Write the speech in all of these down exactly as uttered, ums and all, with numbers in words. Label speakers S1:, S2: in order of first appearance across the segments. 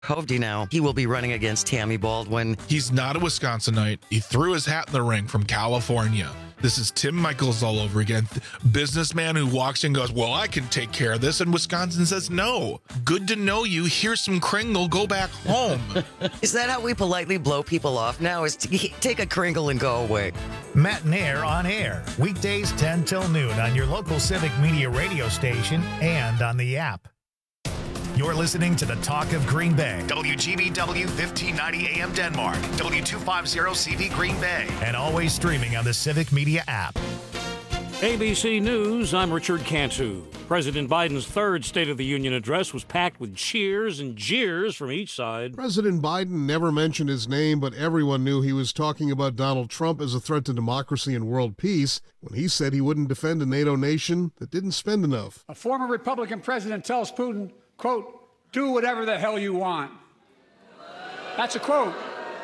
S1: Hovde now. He will be running against Tammy Baldwin.
S2: He's not a Wisconsinite. He threw his hat in the ring from California. This is Tim Michaels all over again. Businessman who walks in and goes, well, I can take care of this. And Wisconsin says, no. Good to know you. Here's some Kringle. Go back home.
S1: Is that how we politely blow people off now? Is to take a Kringle and go away?
S3: Matt and Air on air. Weekdays ten till noon on your local Civic Media radio station and on the app. You're listening to the Talk of Green Bay. W G B W fifteen ninety A M Denmark. W two fifty C V Green Bay. And always streaming on the Civic Media app.
S4: A B C News, I'm Richard Cantu. President Biden's third State of the Union address was packed with cheers and jeers from each side.
S5: President Biden never mentioned his name, but everyone knew he was talking about Donald Trump as a threat to democracy and world peace when he said he wouldn't defend a NATO nation that didn't spend enough.
S6: A former Republican president tells Putin, quote, do whatever the hell you want. That's a quote.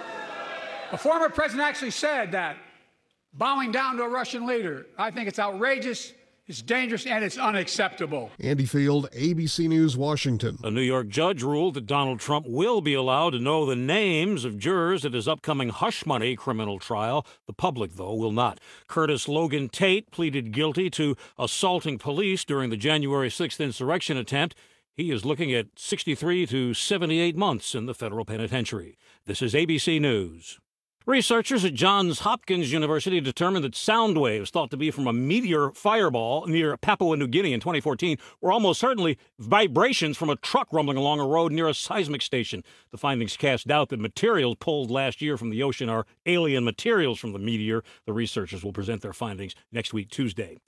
S6: A former president actually said that, bowing down to a Russian leader. I think it's outrageous, it's dangerous, and it's unacceptable.
S5: Andy Field, A B C News, Washington.
S4: A New York judge ruled that Donald Trump will be allowed to know the names of jurors at his upcoming hush money criminal trial. The public, though, will not. Curtis Logan Tate pleaded guilty to assaulting police during the January sixth insurrection attempt. He is looking at sixty-three to seventy-eight months in the federal penitentiary. This is A B C News. Researchers at Johns Hopkins University determined that sound waves thought to be from a meteor fireball near Papua New Guinea in twenty fourteen were almost certainly vibrations from a truck rumbling along a road near a seismic station. The findings cast doubt that materials pulled last year from the ocean are alien materials from the meteor. The researchers will present their findings next week, Tuesday.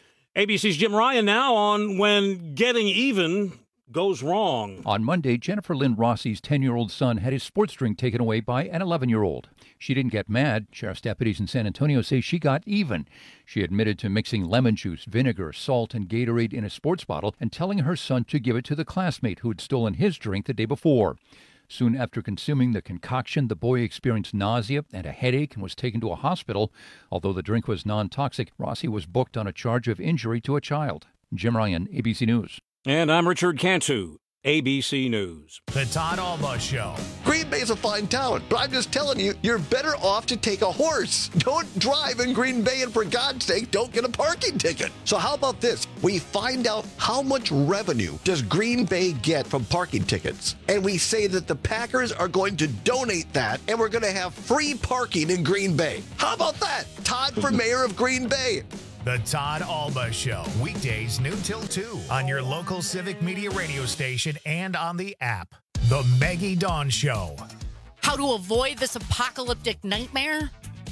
S4: A B C's Jim Ryan now on when getting even goes wrong.
S7: On Monday, Jennifer Lynn Rossi's ten-year-old son had his sports drink taken away by an eleven-year-old. She didn't get mad. Sheriff's deputies in San Antonio say she got even. She admitted to mixing lemon juice, vinegar, salt, and Gatorade in a sports bottle and telling her son to give it to the classmate who had stolen his drink the day before. Soon after consuming the concoction, the boy experienced nausea and a headache and was taken to a hospital. Although the drink was non-toxic, Rossi was booked on a charge of injury to a child. Jim Ryan, A B C News.
S4: And I'm Richard Cantu, A B C News.
S3: The Todd Alba Show.
S8: Green Bay's a fine town, but I'm just telling you, you're better off to take a horse. Don't drive in Green Bay, and for God's sake, don't get a parking ticket. So how about this? We find out how much revenue does Green Bay get from parking tickets, and we say that the Packers are going to donate that, and we're going to have free parking in Green Bay. How about that? Todd for mayor of Green Bay.
S3: The Todd Alba Show. Weekdays noon till two on your local Civic Media radio station and on the app. The Maggie Dawn Show.
S9: How to avoid this apocalyptic nightmare?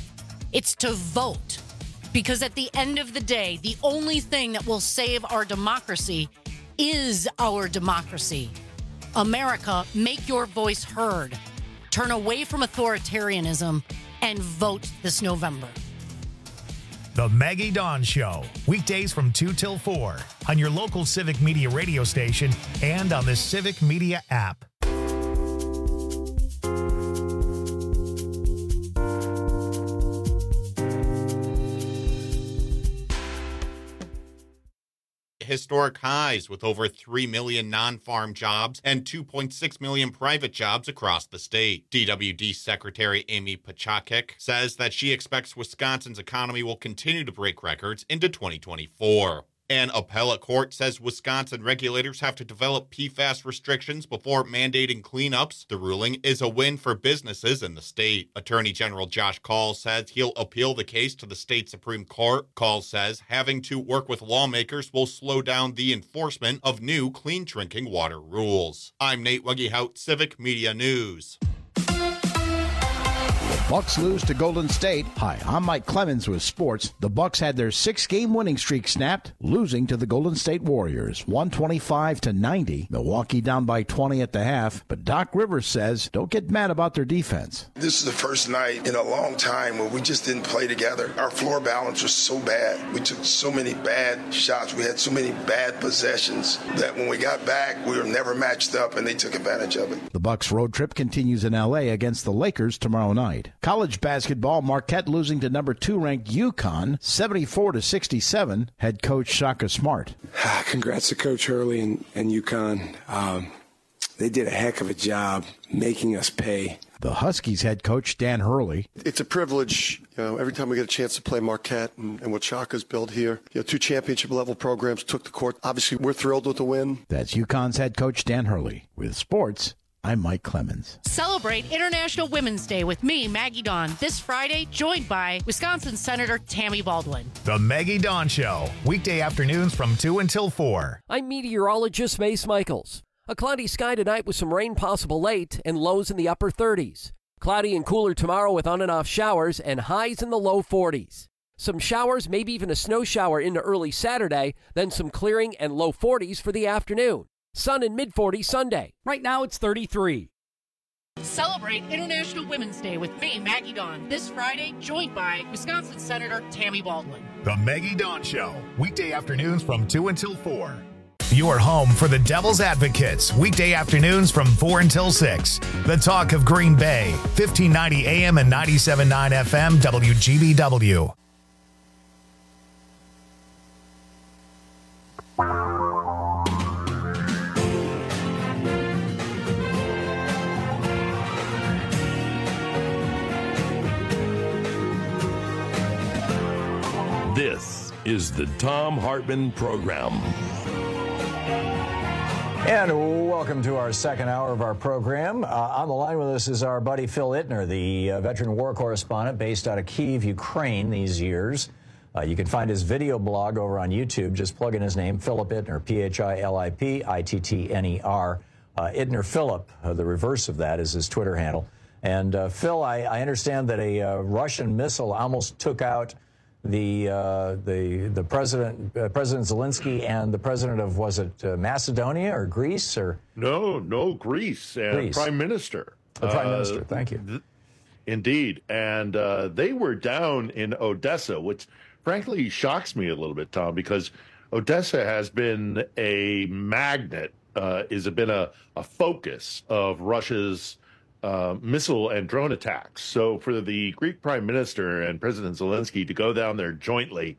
S9: It's to vote. Because at the end of the day, the only thing that will save our democracy is our democracy. America, make your voice heard. Turn away from authoritarianism and vote this November.
S3: The Maggie Dawn Show. Weekdays from two till four on your local Civic Media radio station and on the Civic Media app.
S10: Historic highs with over three million non-farm jobs and two point six million private jobs across the state. D W D Secretary Amy Pachacek says that she expects Wisconsin's economy will continue to break records into twenty twenty-four. An appellate court says Wisconsin regulators have to develop P FAS restrictions before mandating cleanups. The ruling is a win for businesses in the state. Attorney General Josh Kaul says he'll appeal the case to the state Supreme Court. Kaul says having to work with lawmakers will slow down the enforcement of new clean drinking water rules. I'm Nate Weggehout, Civic Media News.
S11: Bucks lose to Golden State. Hi, I'm Mike Clemens with sports. The Bucks had their six-game winning streak snapped, losing to the Golden State Warriors, one twenty-five to ninety. Milwaukee down by twenty at the half, but Doc Rivers says don't get mad about their defense.
S12: This is the first night in a long time where we just didn't play together. Our floor balance was so bad. We took so many bad shots. We had so many bad possessions that when we got back, we were never matched up, and they took advantage of it.
S11: The Bucks road trip continues in L A against the Lakers tomorrow night. College basketball, Marquette losing to number two ranked UConn, seventy-four to sixty-seven. Head coach Shaka Smart.
S13: Congrats to Coach Hurley and, and UConn. Um, They did a heck of a job making us pay.
S11: The Huskies head coach Dan Hurley.
S14: It's a privilege, you know, every time we get a chance to play Marquette and, and what Shaka's built here. You know, two championship-level programs took the court. Obviously, we're thrilled with the win.
S11: That's UConn's head coach Dan Hurley. With sports, I'm Mike Clemens.
S9: Celebrate International Women's Day with me, Maggie Dawn, this Friday, joined by Wisconsin Senator Tammy Baldwin.
S3: The Maggie Dawn Show, weekday afternoons from two until four.
S15: I'm meteorologist Mace Michaels. A cloudy sky tonight with some rain possible late and lows in the upper thirties. Cloudy and cooler tomorrow with on and off showers and highs in the low forties. Some showers, maybe even a snow shower into early Saturday, then some clearing and low forties for the afternoon. Sun in mid forties Sunday. Right now it's thirty-three.
S9: Celebrate International Women's Day with me, Maggie Dawn, this Friday, joined by Wisconsin Senator Tammy Baldwin.
S3: The Maggie Dawn Show, weekday afternoons from two until four. Your home for the Devil's Advocates, weekday afternoons from four until six. The Talk of Green Bay, fifteen ninety A M and ninety-seven point nine F M, W G B W.
S16: This is the Thom Hartmann Program.
S17: And welcome to our second hour of our program. Uh, on the line with us is our buddy Phil Ittner, the uh, veteran war correspondent based out of Kyiv, Ukraine these years. Uh, you can find his video blog over on YouTube. Just plug in his name, Philip Ittner, P H I L I P I T T N E R. Uh, Ittner Philip, uh, the reverse of that is his Twitter handle. And uh, Phil, I, I understand that a uh, Russian missile almost took out the uh, the the president uh, President Zelensky and the president of, was it uh, Macedonia or Greece or
S18: no no Greece and
S17: Greece.
S18: Prime Minister
S17: the Prime
S18: uh,
S17: Minister. Thank you.
S18: Th- indeed, and uh, they were down in Odessa, which frankly shocks me a little bit, Tom, because Odessa has been a magnet, uh, has been a, a focus of Russia's Uh, missile and drone attacks. So for the Greek Prime Minister and President Zelensky to go down there jointly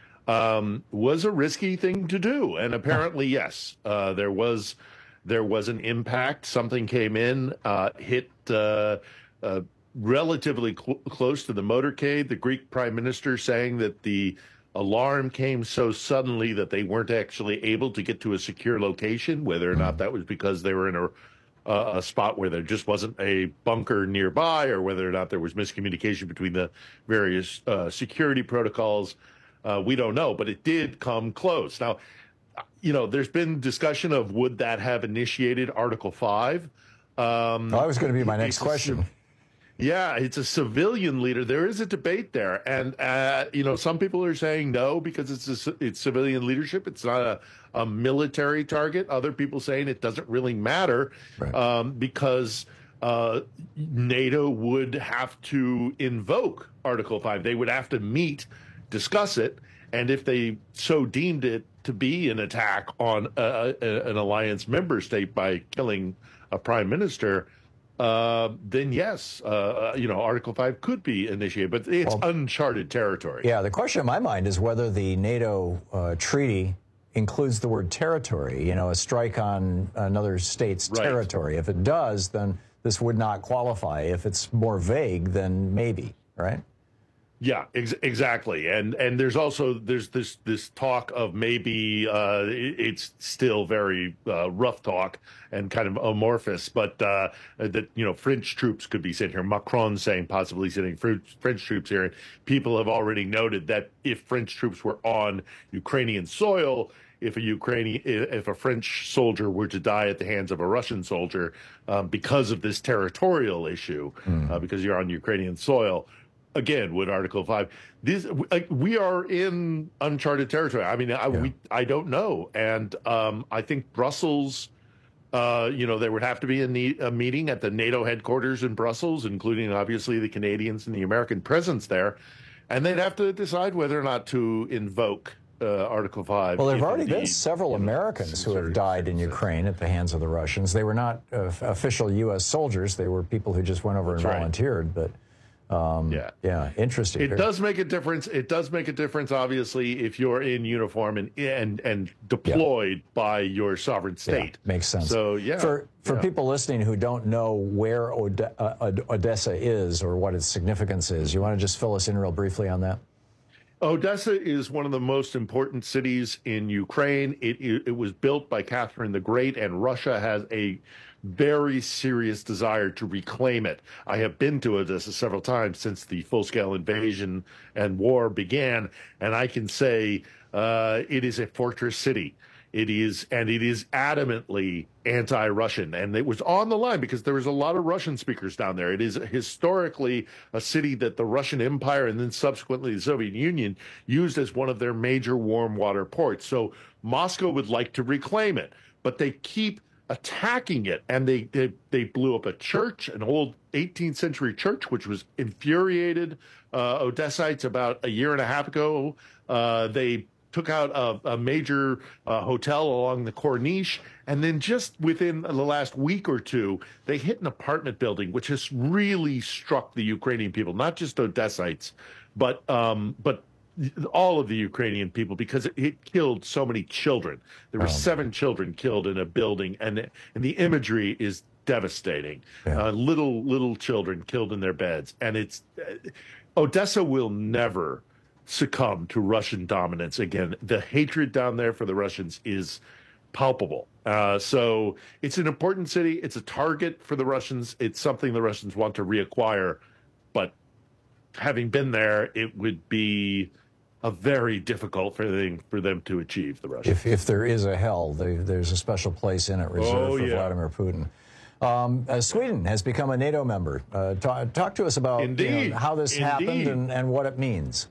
S18: um, was a risky thing to do. And apparently, yes, uh, there was there was an impact. Something came in, uh, hit uh, uh, relatively cl- close to the motorcade. The Greek Prime Minister saying that the alarm came so suddenly that they weren't actually able to get to a secure location, whether or not that was because they were in a Uh, a spot where there just wasn't a bunker nearby, or whether or not there was miscommunication between the various uh, security protocols. Uh, we don't know, but it did come close. Now, you know, there's been discussion of would that have initiated Article five? Um,
S17: oh, that was going to be my next question.
S18: Yeah, it's a civilian leader. There is a debate there. And, uh, you know, some people are saying no because it's a, it's civilian leadership. It's not a, a military target. Other people saying it doesn't really matter
S17: right.
S18: um, because uh, NATO would have to invoke Article five. They would have to meet, discuss it, and if they so deemed it to be an attack on a, a, an alliance member state by killing a prime minister, Uh, then yes, uh, you know, Article five could be initiated, but it's well, uncharted territory.
S17: Yeah, the question in my mind is whether the NATO uh, treaty includes the word territory, you know, a strike on another state's
S18: right.
S17: territory. If it does, then this would not qualify. If it's more vague, then maybe, right?
S18: Yeah, ex- exactly. And and there's also there's this this talk of maybe uh, it, it's still very uh, rough talk and kind of amorphous, but uh, that you know French troops could be sent here. Macron saying possibly sending French, French troops here, and people have already noted that if French troops were on Ukrainian soil, if a Ukrainian if a French soldier were to die at the hands of a Russian soldier um, because of this territorial issue, mm. uh, because you're on Ukrainian soil. Again, with Article five, this like, we are in uncharted territory. I mean, I, yeah. we I don't know, and um, I think Brussels, uh, you know, there would have to be a, ne- a meeting at the NATO headquarters in Brussels, including obviously the Canadians and the American presence there, and they'd have to decide whether or not to invoke uh, Article five.
S17: Well, there have already indeed, been several you know, Americans who have died in Ukraine at the hands of the Russians. They were not uh, official U S soldiers; they were people who just went over That's and volunteered, right. but. Um,
S18: yeah.
S17: Yeah, interesting.
S18: It does make a difference. It does make a difference, obviously, if you're in uniform and and, and deployed yeah. by your sovereign state.
S17: Yeah, makes sense.
S18: So, yeah.
S17: For, for
S18: yeah.
S17: people listening who don't know where Ode- uh, Odessa is or what its significance is, you want to just fill us in real briefly on that?
S18: Odessa is one of the most important cities in Ukraine. It, it, it was built by Catherine the Great, and Russia has a very serious desire to reclaim it. I have been to Odessa several times since the full-scale invasion and war began, and I can say uh, it is a fortress city. It is, and it is adamantly anti-Russian, and it was on the line because there was a lot of Russian speakers down there. It is historically a city that the Russian Empire and then subsequently the Soviet Union used as one of their major warm water ports. So Moscow would like to reclaim it, but they keep attacking it, and they, they they blew up a church, an old eighteenth century church, which was infuriated uh, Odessites about a year and a half ago. Uh, they took out a, a major uh, hotel along the Corniche, and then just within the last week or two, they hit an apartment building, which has really struck the Ukrainian people, not just Odessites, but um, but all of the Ukrainian people, because it, it killed so many children. There were um, seven children killed in a building, and and the imagery is devastating. Yeah. Uh, little little children killed in their beds, and it's uh, Odessa will never succumb to Russian dominance again. The hatred down there for the Russians is palpable. Uh, so it's an important city. It's a target for the Russians. It's something the Russians want to reacquire, but having been there, it would be a very difficult thing for them to achieve, the Russians.
S17: If, if there is a hell, they, there's a special place in it reserved
S18: oh,
S17: for
S18: yeah.
S17: Vladimir Putin. Um, uh, Sweden has become a NATO member. Uh, talk, talk to us about you know, how this
S18: Indeed.
S17: happened and, and what it means.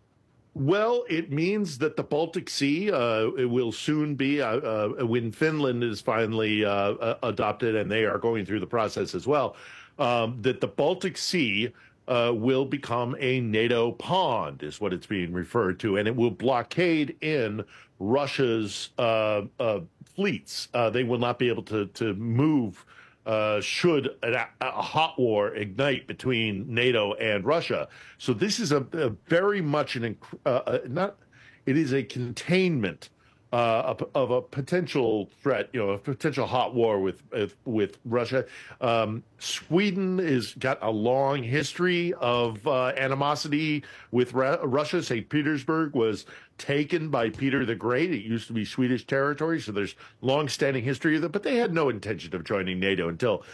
S18: Well, it means that the Baltic Sea uh, it will soon be, uh, uh, when Finland is finally uh, adopted, and they are going through the process as well, um, that the Baltic Sea Uh, will become a NATO pond, is what it's being referred to, and it will blockade in Russia's uh, uh, fleets. Uh, they will not be able to to move uh, should a, a hot war ignite between NATO and Russia. So this is a, a very much an uh, not. It is a containment Uh, of a potential threat, you know, a potential hot war with with, with Russia. Um, Sweden has got a long history of uh, animosity with Ra- Russia. Saint Petersburg was taken by Peter the Great. It used to be Swedish territory, so there's long-standing history of that. But they had no intention of joining NATO until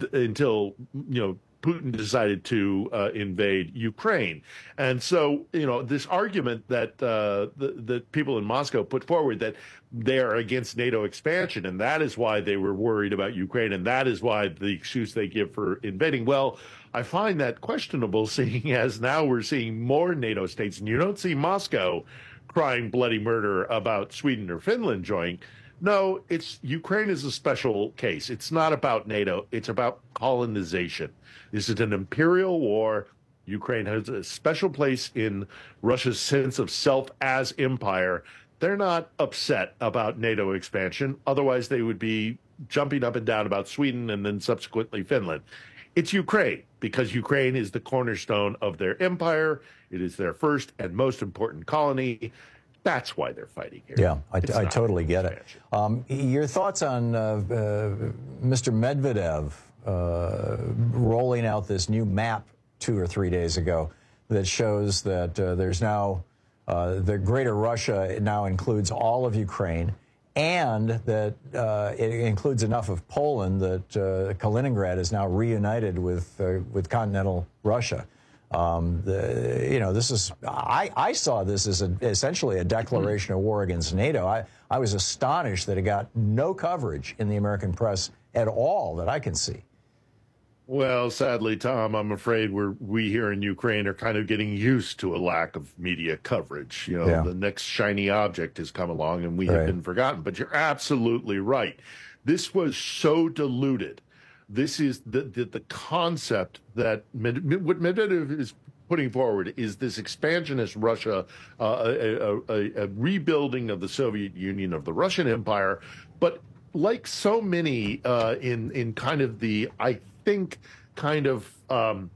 S18: until you know. Putin decided to uh, invade Ukraine. And so, you know, this argument that uh, the, the people in Moscow put forward that they are against NATO expansion, and that is why they were worried about Ukraine, and that is why the excuse they give for invading. Well, I find that questionable, seeing as now we're seeing more NATO states, and you don't see Moscow crying bloody murder about Sweden or Finland joining. No, it's Ukraine is a special case. It's not about NATO. It's about colonization. This is an imperial war. Ukraine has a special place in Russia's sense of self as empire. They're not upset about NATO expansion. Otherwise, they would be jumping up and down about Sweden and then subsequently Finland. It's Ukraine, because Ukraine is the cornerstone of their empire. It is their first and most important colony. That's why they're fighting here.
S17: Yeah, I, I totally get it. Um, your thoughts on uh, uh, Mister Medvedev uh, rolling out this new map two or three days ago that shows that uh, there's now uh, the greater Russia now includes all of Ukraine, and that uh, it includes enough of Poland that uh, Kaliningrad is now reunited with uh, with continental Russia. Um, the, you know, this is, I, I saw this as a, essentially a declaration of war against NATO. I, I was astonished that it got no coverage in the American press at all that I can see.
S18: Well, sadly, Tom, I'm afraid we're, we here in Ukraine are kind of getting used to a lack of media coverage. You know,
S17: Yeah.
S18: the next shiny object has come along and we
S17: Right.
S18: have been forgotten. But you're absolutely right. This was so diluted. This is the the, the concept that Med, what Medvedev is putting forward is this expansionist Russia, uh, a, a, a rebuilding of the Soviet Union, of the Russian Empire. But like so many uh, in in kind of the, I think, kind of um,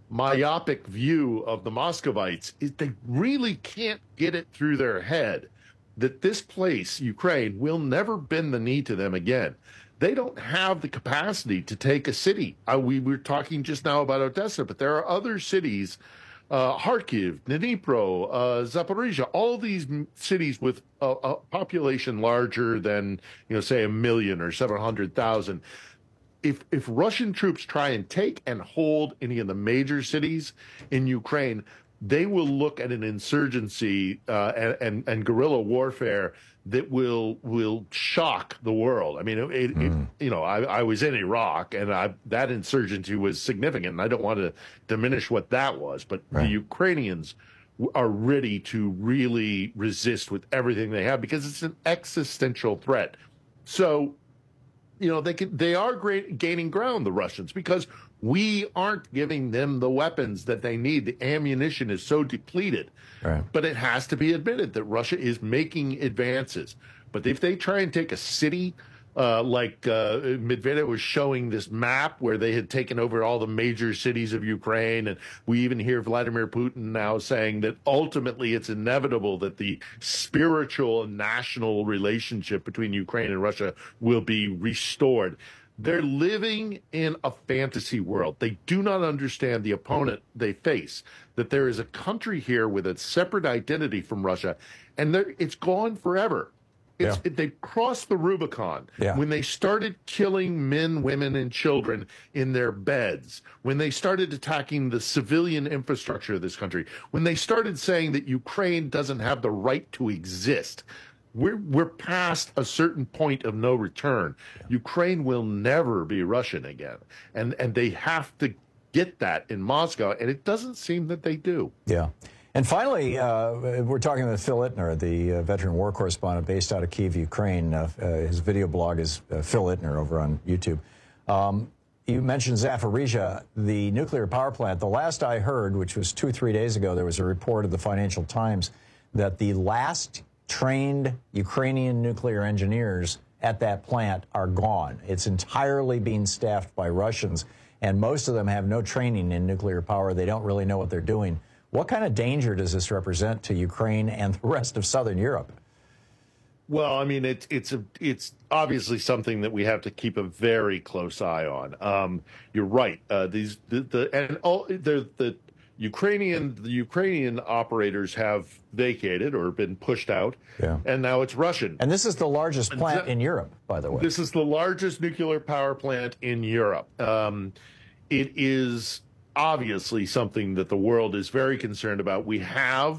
S18: myopic view of the Muscovites is they really can't get it through their head that this place, Ukraine, will never bend the knee to them again. They don't have the capacity to take a city. Uh, we were talking just now about Odessa, but there are other cities, uh, Kharkiv, Dnipro, uh, Zaporizhia, all these m- cities with a, a population larger than, you know, say a million or seven hundred thousand. If, if Russian troops try and take and hold any of the major cities in Ukraine, they will look at an insurgency uh, and, and, and guerrilla warfare that will will shock the world. I mean, it, it, mm. it, you know, I, I was in Iraq, and I, that insurgency was significant, and I don't want to diminish what that was, but right. the Ukrainians are ready to really resist with everything they have because it's an existential threat. So, you know, they can, they are great, gaining ground, the Russians, because we aren't giving them the weapons that they need. The ammunition is so depleted. Right. But it has to be admitted that Russia is making advances. But if they try and take a city, uh, like uh, Medvedev was showing this map where they had taken over all the major cities of Ukraine, and we even hear Vladimir Putin now saying that ultimately it's inevitable that the spiritual and national relationship between Ukraine and Russia will be restored. They're living in a fantasy world. They do not understand the opponent they face, that there is a country here with a separate identity from Russia, and it's gone forever. It's, yeah. it, they've crossed the Rubicon. Yeah. When they started killing men, women, and children in their beds, when they started attacking the civilian infrastructure of this country, when they started saying that Ukraine doesn't have the right to exist, We're we're past a certain point of no return. Yeah. Ukraine will never be Russian again, and and they have to get that in Moscow, and it doesn't seem that they do.
S17: Yeah. And finally, uh, we're talking with Phil Ittner, the uh, veteran war correspondent based out of Kyiv, Ukraine. Uh, uh, his video blog is uh, Phil Ittner over on YouTube. Um, you mentioned Zaporizhia, the nuclear power plant. The last I heard, which was two or three days ago, there was a report of the Financial Times that the last trained Ukrainian nuclear engineers at that plant are gone. It's entirely being staffed by Russians, and most of them have no training in nuclear power. They don't really know what they're doing. What kind of danger does this represent to Ukraine and the rest of Southern Europe?
S18: Well, I mean, it's it's a, it's obviously something that we have to keep a very close eye on. Um, you're right. Uh, these the, the and all the the Ukrainian the Ukrainian operators have vacated or been pushed out, yeah. and now it's Russian.
S17: And this is the largest plant in Europe, by the way.
S18: This is the largest nuclear power plant in Europe. Um, it is obviously something that the world is very concerned about. We have,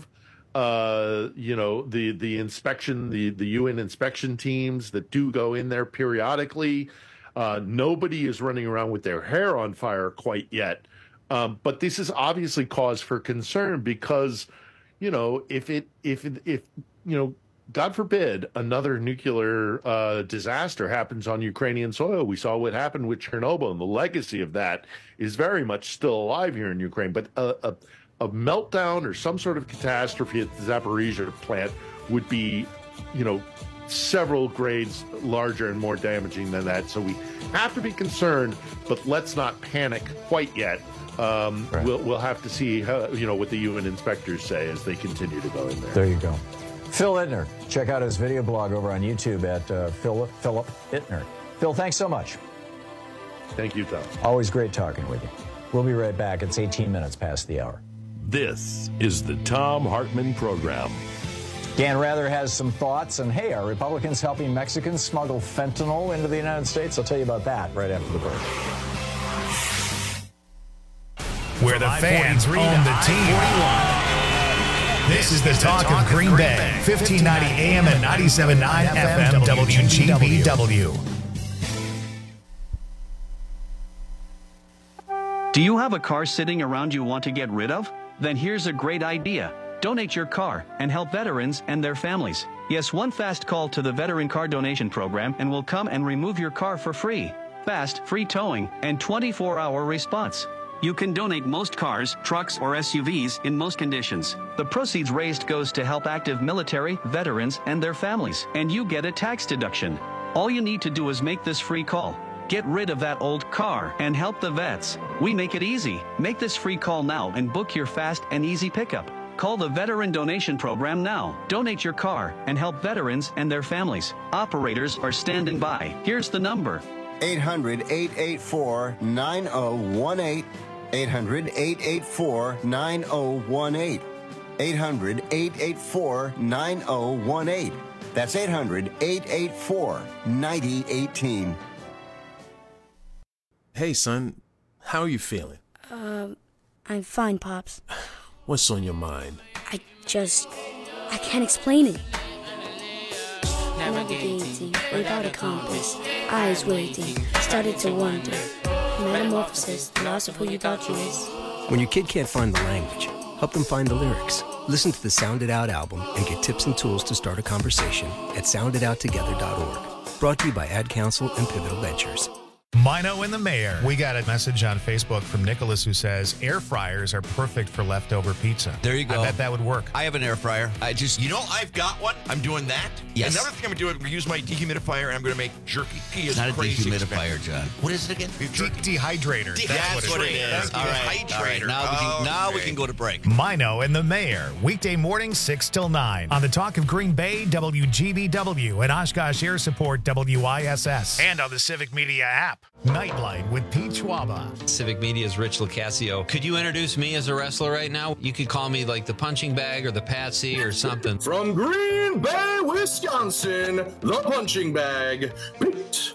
S18: uh, you know, the the inspection, the the U N inspection teams that do go in there periodically. Uh, nobody is running around with their hair on fire quite yet. Um, but this is obviously cause for concern because, you know, if it, if, it, if, you know, God forbid another nuclear uh, disaster happens on Ukrainian soil. We saw what happened with Chernobyl, and the legacy of that is very much still alive here in Ukraine. But a, a, a meltdown or some sort of catastrophe at the Zaporizhia plant would be, you know, several grades larger and more damaging than that. So we have to be concerned, but let's not panic quite yet. Um, right. We'll we'll have to see how, you know, what the U N inspectors say as they continue to go in there.
S17: There you go. Phil Ittner. Check out his video blog over on YouTube at uh, Philip Philip Ittner. Phil, thanks so much.
S18: Thank you, Tom.
S17: Always great talking with you. We'll be right back. It's eighteen minutes past the hour.
S16: This is the Thom Hartmann Program.
S17: Dan Rather has some thoughts, and hey, are Republicans helping Mexicans smuggle fentanyl into the United States? I'll tell you about that right after the break.
S3: Where the fans own the team. This is the talk of Green Bay, fifteen ninety A M and ninety-seven point nine F M W G B W.
S19: Do you have a car sitting around you want to get rid of? Then here's a great idea. Donate your car and help veterans and their families. Yes, one fast call to the Veteran Car Donation Program and we'll come and remove your car for free. Fast, free towing, and twenty-four hour response. You can donate most cars, trucks, or S U Vs in most conditions. The proceeds raised goes to help active military, veterans, and their families, and you get a tax deduction. All you need to do is make this free call. Get rid of that old car and help the vets. We make it easy. Make this free call now and book your fast and easy pickup. Call the Veteran Donation Program now. Donate your car and help veterans and their families. Operators are standing by. Here's the number.
S20: eight hundred, eight eight four, nine oh one eight. eight hundred, eight eight four, nine oh one eight. eight hundred, eight eight four, nine oh one eight. That's eight hundred, eight eight four, nine oh one eight.
S21: Hey, son. How are you feeling?
S22: Um, I'm fine, Pops.
S21: What's on your mind?
S22: I just... I can't explain it. Navigating without a compass, eyes waiting, started to wonder. Metamorphosis, the loss of who you thought you was.
S23: When your kid can't find the language, help them find the lyrics. Listen to the Sound It Out album and get tips and tools to start a conversation at sound it out together dot org. Brought to you by Ad Council and Pivotal Ventures.
S3: Mino and the Mayor. We got a message on Facebook from Nicholas who says air fryers are perfect for leftover pizza.
S24: There you go.
S3: I bet that would work.
S24: I have an air fryer. I just,
S25: You know, I've got one. I'm doing that.
S24: Yes.
S25: Another thing I'm going to do, I'm going to use my dehumidifier, and I'm going to make jerky. He
S24: It's
S25: is
S24: not a
S25: crazy
S24: dehumidifier,
S25: expensive.
S24: John.
S25: What is it again?
S3: De- dehydrator.
S25: De-
S3: That's,
S25: that's what it is.
S24: All right. All right. Now, we can, now we can go to break.
S3: Mino and the Mayor, weekday morning six till nine on the Talk of Green Bay, W G B W, and Oshkosh Air Support, W I S S, and on the Civic Media app. Nightlight with Pete Schwaba.
S26: Civic Media's Rich Lucasio. Could you introduce me as a wrestler right now? You could call me like the punching bag or the Patsy or something.
S27: From Green Bay, Wisconsin, the punching bag, Pete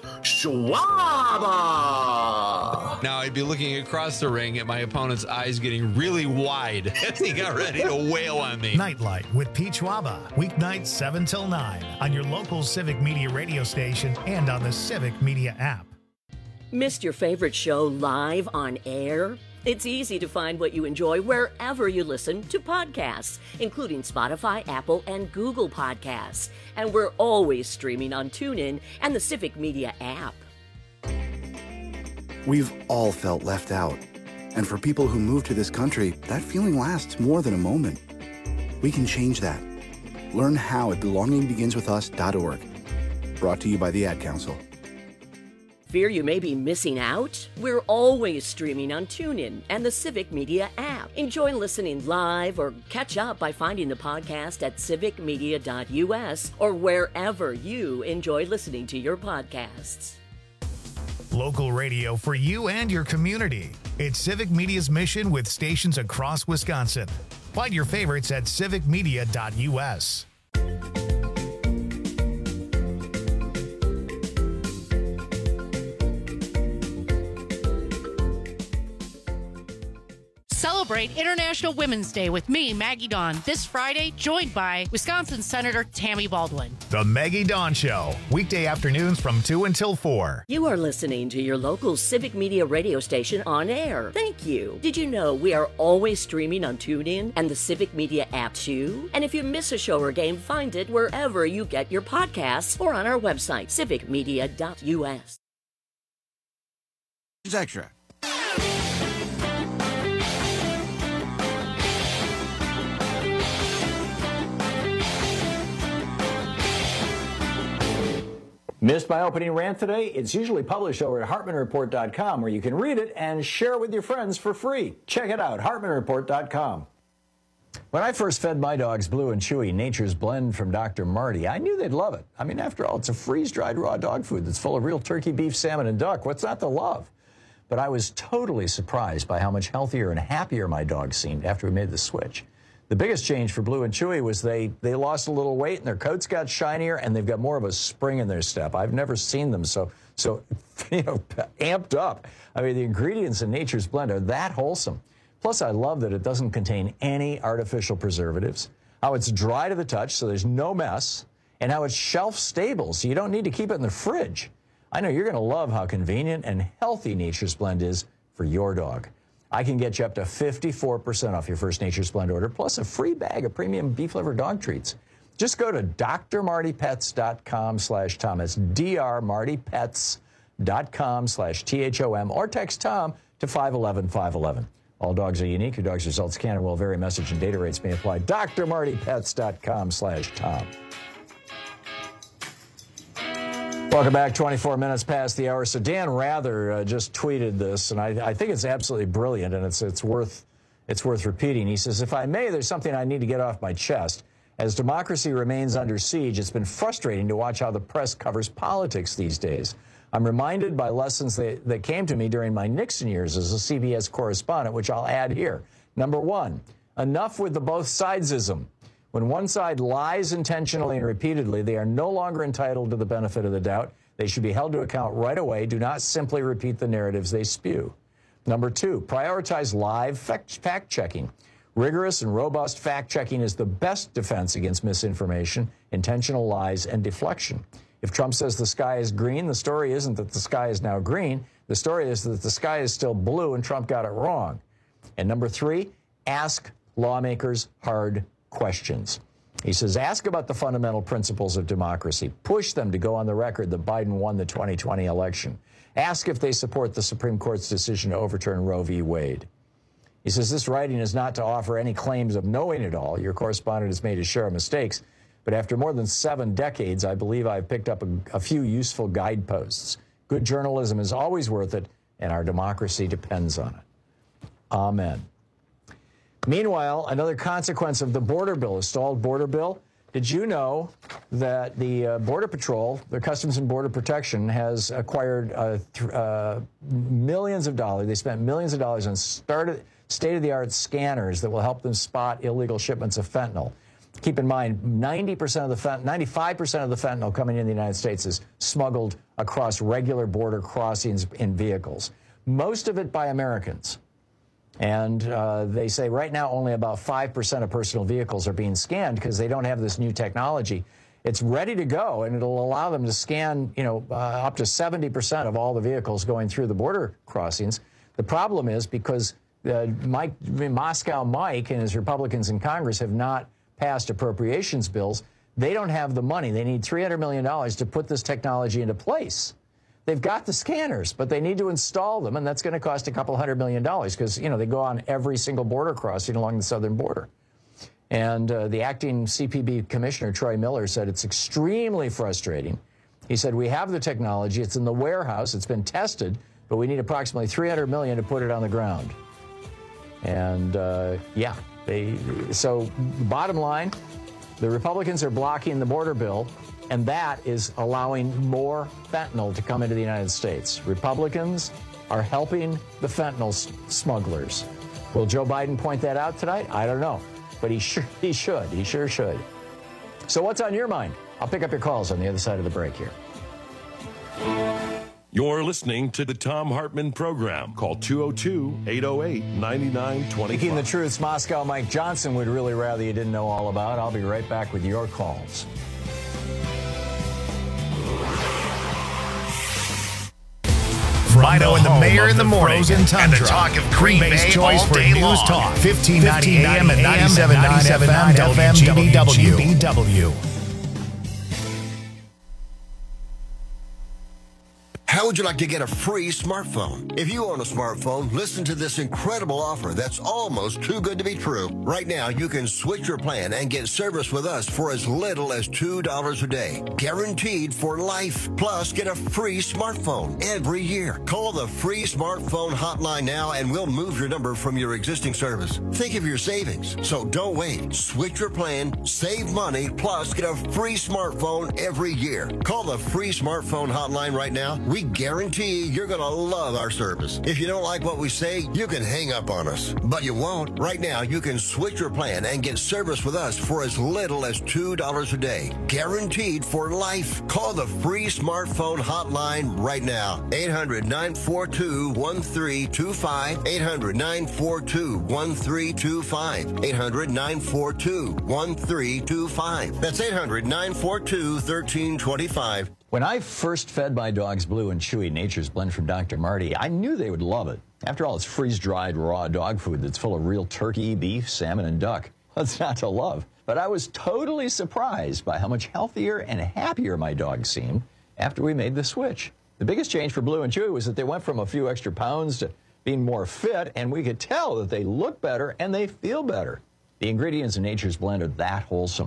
S27: Schwaba.
S26: Now I'd be looking across the ring at my opponent's eyes getting really wide as he got ready to wail on me.
S3: Nightlight with Pete Schwaba. Weeknights seven till nine on your local Civic Media radio station and on the Civic Media app.
S28: Missed your favorite show live on air? It's easy to find what you enjoy wherever you listen to podcasts, including Spotify, Apple, and Google Podcasts. And we're always streaming on TuneIn and the Civic Media app.
S29: We've all felt left out. And for people who move to this country, that feeling lasts more than a moment. We can change that. Learn how at belonging begins with us dot org. Brought to you by the Ad Council.
S28: Fear you may be missing out? We're always streaming on TuneIn and the Civic Media app. Enjoy listening live or catch up by finding the podcast at civic media dot U S or wherever you enjoy listening to your podcasts.
S3: Local radio for you and your community. It's Civic Media's mission with stations across Wisconsin. Find your favorites at civic media dot U S.
S9: Celebrate International Women's Day with me, Maggie Dawn, this Friday, joined by Wisconsin Senator Tammy Baldwin.
S3: The Maggie Dawn Show, weekday afternoons from two until four.
S28: You are listening to your local Civic Media radio station on air. Thank you. Did you know we are always streaming on TuneIn and the Civic Media app too? And if you miss a show or game, find it wherever you get your podcasts or on our website, civic media dot U S.
S29: It's extra.
S17: Missed my opening rant today? It's usually published over at hartman report dot com where you can read it and share it with your friends for free. Check it out, hartman report dot com. When I first fed my dogs Blue and Chewy Nature's Blend from Doctor Marty, I knew they'd love it. I mean, after all, it's a freeze-dried raw dog food that's full of real turkey, beef, salmon, and duck. What's not to love? But I was totally surprised by how much healthier and happier my dogs seemed after we made the switch. The biggest change for Blue and Chewy was they, they lost a little weight and their coats got shinier and they've got more of a spring in their step. I've never seen them so, so you know, amped up. I mean, the ingredients in Nature's Blend are that wholesome. Plus, I love that it doesn't contain any artificial preservatives, how it's dry to the touch so there's no mess, and how it's shelf stable so you don't need to keep it in the fridge. I know you're going to love how convenient and healthy Nature's Blend is for your dog. I can get you up to fifty-four percent off your first Nature's Blend order, plus a free bag of premium beef liver dog treats. Just go to d r marty pets dot com slash Tom. It's d r marty pets dot com slash T H O M, or text Tom to five one one, five one one. All dogs are unique. Your dog's results can and will vary. Message and data rates may apply. d r marty pets dot com slash Tom. Welcome back, twenty-four minutes past the hour. So Dan Rather uh, just tweeted this, and I, I think it's absolutely brilliant, and it's it's worth it's worth repeating. He says, if I may, there's something I need to get off my chest. As democracy remains under siege, it's been frustrating to watch how the press covers politics these days. I'm reminded by lessons that, that came to me during my Nixon years as a C B S correspondent, which I'll add here. Number one, enough with the both sidesism. When one side lies intentionally and repeatedly, they are no longer entitled to the benefit of the doubt. They should be held to account right away. Do not simply repeat the narratives they spew. Number two, prioritize live fact-checking. Rigorous and robust fact-checking is the best defense against misinformation, intentional lies, and deflection. If Trump says the sky is green, the story isn't that the sky is now green. The story is that the sky is still blue and Trump got it wrong. And number three, ask lawmakers hard questions. He says, ask about the fundamental principles of democracy. Push them to go on the record that Biden won the twenty twenty election. Ask if they support the Supreme Court's decision to overturn Roe v. Wade. He says, this writing is not to offer any claims of knowing it all. Your correspondent has made his share of mistakes. But after more than seven decades, I believe I've picked up a, a few useful guideposts. Good journalism is always worth it, and our democracy depends on it. Amen. Meanwhile, another consequence of the border bill, a stalled border bill. Did you know that the uh, Border Patrol, the Customs and Border Protection, has acquired uh, th- uh, millions of dollars? They spent millions of dollars on started, state-of-the-art scanners that will help them spot illegal shipments of fentanyl. Keep in mind, ninety percent of the fent- ninety-five percent of the fentanyl coming into the United States is smuggled across regular border crossings in vehicles. Most of it by Americans. And uh, they say right now only about five percent of personal vehicles are being scanned because they don't have this new technology. It's ready to go, and it'll allow them to scan, you know, uh, up to seventy percent of all the vehicles going through the border crossings. The problem is because uh, Mike, Moscow Mike and his Republicans in Congress have not passed appropriations bills. They don't have the money. They need three hundred million dollars to put this technology into place. They've got the scanners, but they need to install them, and that's going to cost a couple hundred million dollars because, you know, they go on every single border crossing along the southern border. And uh, the acting C P B commissioner, Troy Miller, said it's extremely frustrating. He said, we have the technology. It's in the warehouse. It's been tested, but we need approximately three hundred million dollars to put it on the ground. And, uh, yeah, they, so bottom line, the Republicans are blocking the border bill, and that is allowing more fentanyl to come into the United States. Republicans are helping the fentanyl smugglers. Will Joe Biden point that out tonight? I don't know. But he sure he should. He sure should. So what's on your mind? I'll pick up your calls on the other side of the break here.
S16: You're listening to the Thom Hartmann Program. Call two oh two, eight oh eight, nine nine two five.
S17: Speaking the truths Moscow Mike Johnson would really rather you didn't know all about. I'll be right back with your calls.
S3: Rhino and the Mayor in the morning, and the talk of Green Bay's choice for news talk. fifteen ninety A M and ninety-seven point nine F M W G B W.
S1: How would you like to get a free smartphone? If you own a smartphone, listen to this incredible offer that's almost too good to be true. Right now, you can switch your plan and get service with us for as little as two dollars a day. Guaranteed for life. Plus, get a free smartphone every year. Call the free smartphone hotline now and we'll move your number from your existing service. Think of your savings. So don't wait. Switch your plan, save money, plus get a free smartphone every year. Call the free smartphone hotline right now. We guarantee you're going to love our service. If you don't like what we say, you can hang up on us. But you won't. Right now, you can switch your plan and get service with us for as little as two dollars a day. Guaranteed for life. Call the free smartphone hotline right now. eight hundred, nine four two, one three two five. eight hundred, nine four two, one three two five. eight hundred, nine four two, one three two five. That's eight hundred, nine four two, one three two five.
S17: When I first fed my dogs Blue and Chewy Nature's Blend from Doctor Marty, I knew they would love it. After all, it's freeze-dried raw dog food that's full of real turkey, beef, salmon, and duck. What's not to love? But I was totally surprised by how much healthier and happier my dogs seemed after we made the switch. The biggest change for Blue and Chewy was that they went from a few extra pounds to being more fit, and we could tell that they look better and they feel better. The ingredients in Nature's Blend are that wholesome.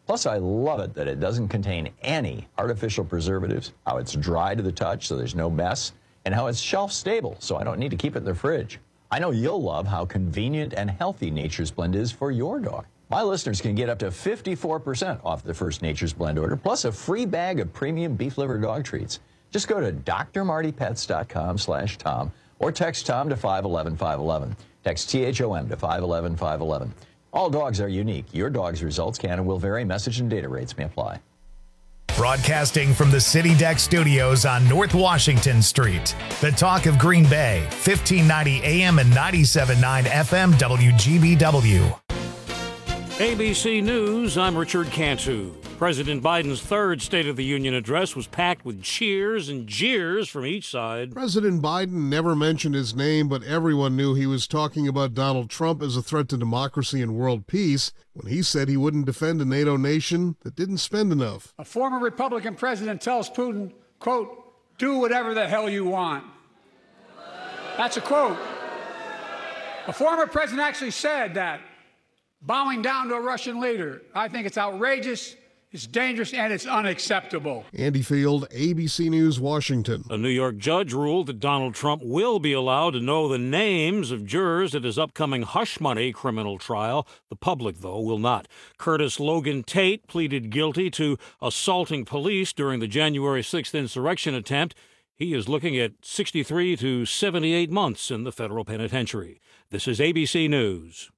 S17: Plus, I love it that it doesn't contain any artificial preservatives, how it's dry to the touch so there's no mess, and how it's shelf stable so I don't need to keep it in the fridge. I know you'll love how convenient and healthy Nature's Blend is for your dog. My listeners can get up to fifty-four percent off their first Nature's Blend order, plus a free bag of premium beef liver dog treats. Just go to d r marty pets dot com slash Tom or text Tom to five one one five one one. Text T H O M to five one one five one one. All dogs are unique. Your dog's results can and will vary. Message and data rates may apply.
S3: Broadcasting from the City Deck Studios on North Washington Street. The Talk of Green Bay, fifteen ninety A M and ninety-seven point nine F M W G B W.
S2: A B C News, I'm Richard Cantu. President Biden's third State of the Union address was packed with cheers and jeers from each side.
S4: President Biden never mentioned his name, but everyone knew he was talking about Donald Trump as a threat to democracy and world peace when he said he wouldn't defend a NATO nation that didn't spend enough.
S5: A former Republican president tells Putin, quote, do whatever the hell you want. That's a quote. A former president actually said that, bowing down to a Russian leader. I think it's outrageous. It's dangerous and it's unacceptable.
S4: Andy Field, A B C News, Washington.
S2: A New York judge ruled that Donald Trump will be allowed to know the names of jurors at his upcoming hush money criminal trial. The public, though, will not. Curtis Logan Tate pleaded guilty to assaulting police during the January sixth insurrection attempt. He is looking at sixty-three to seventy-eight months in the federal penitentiary. This is A B C News.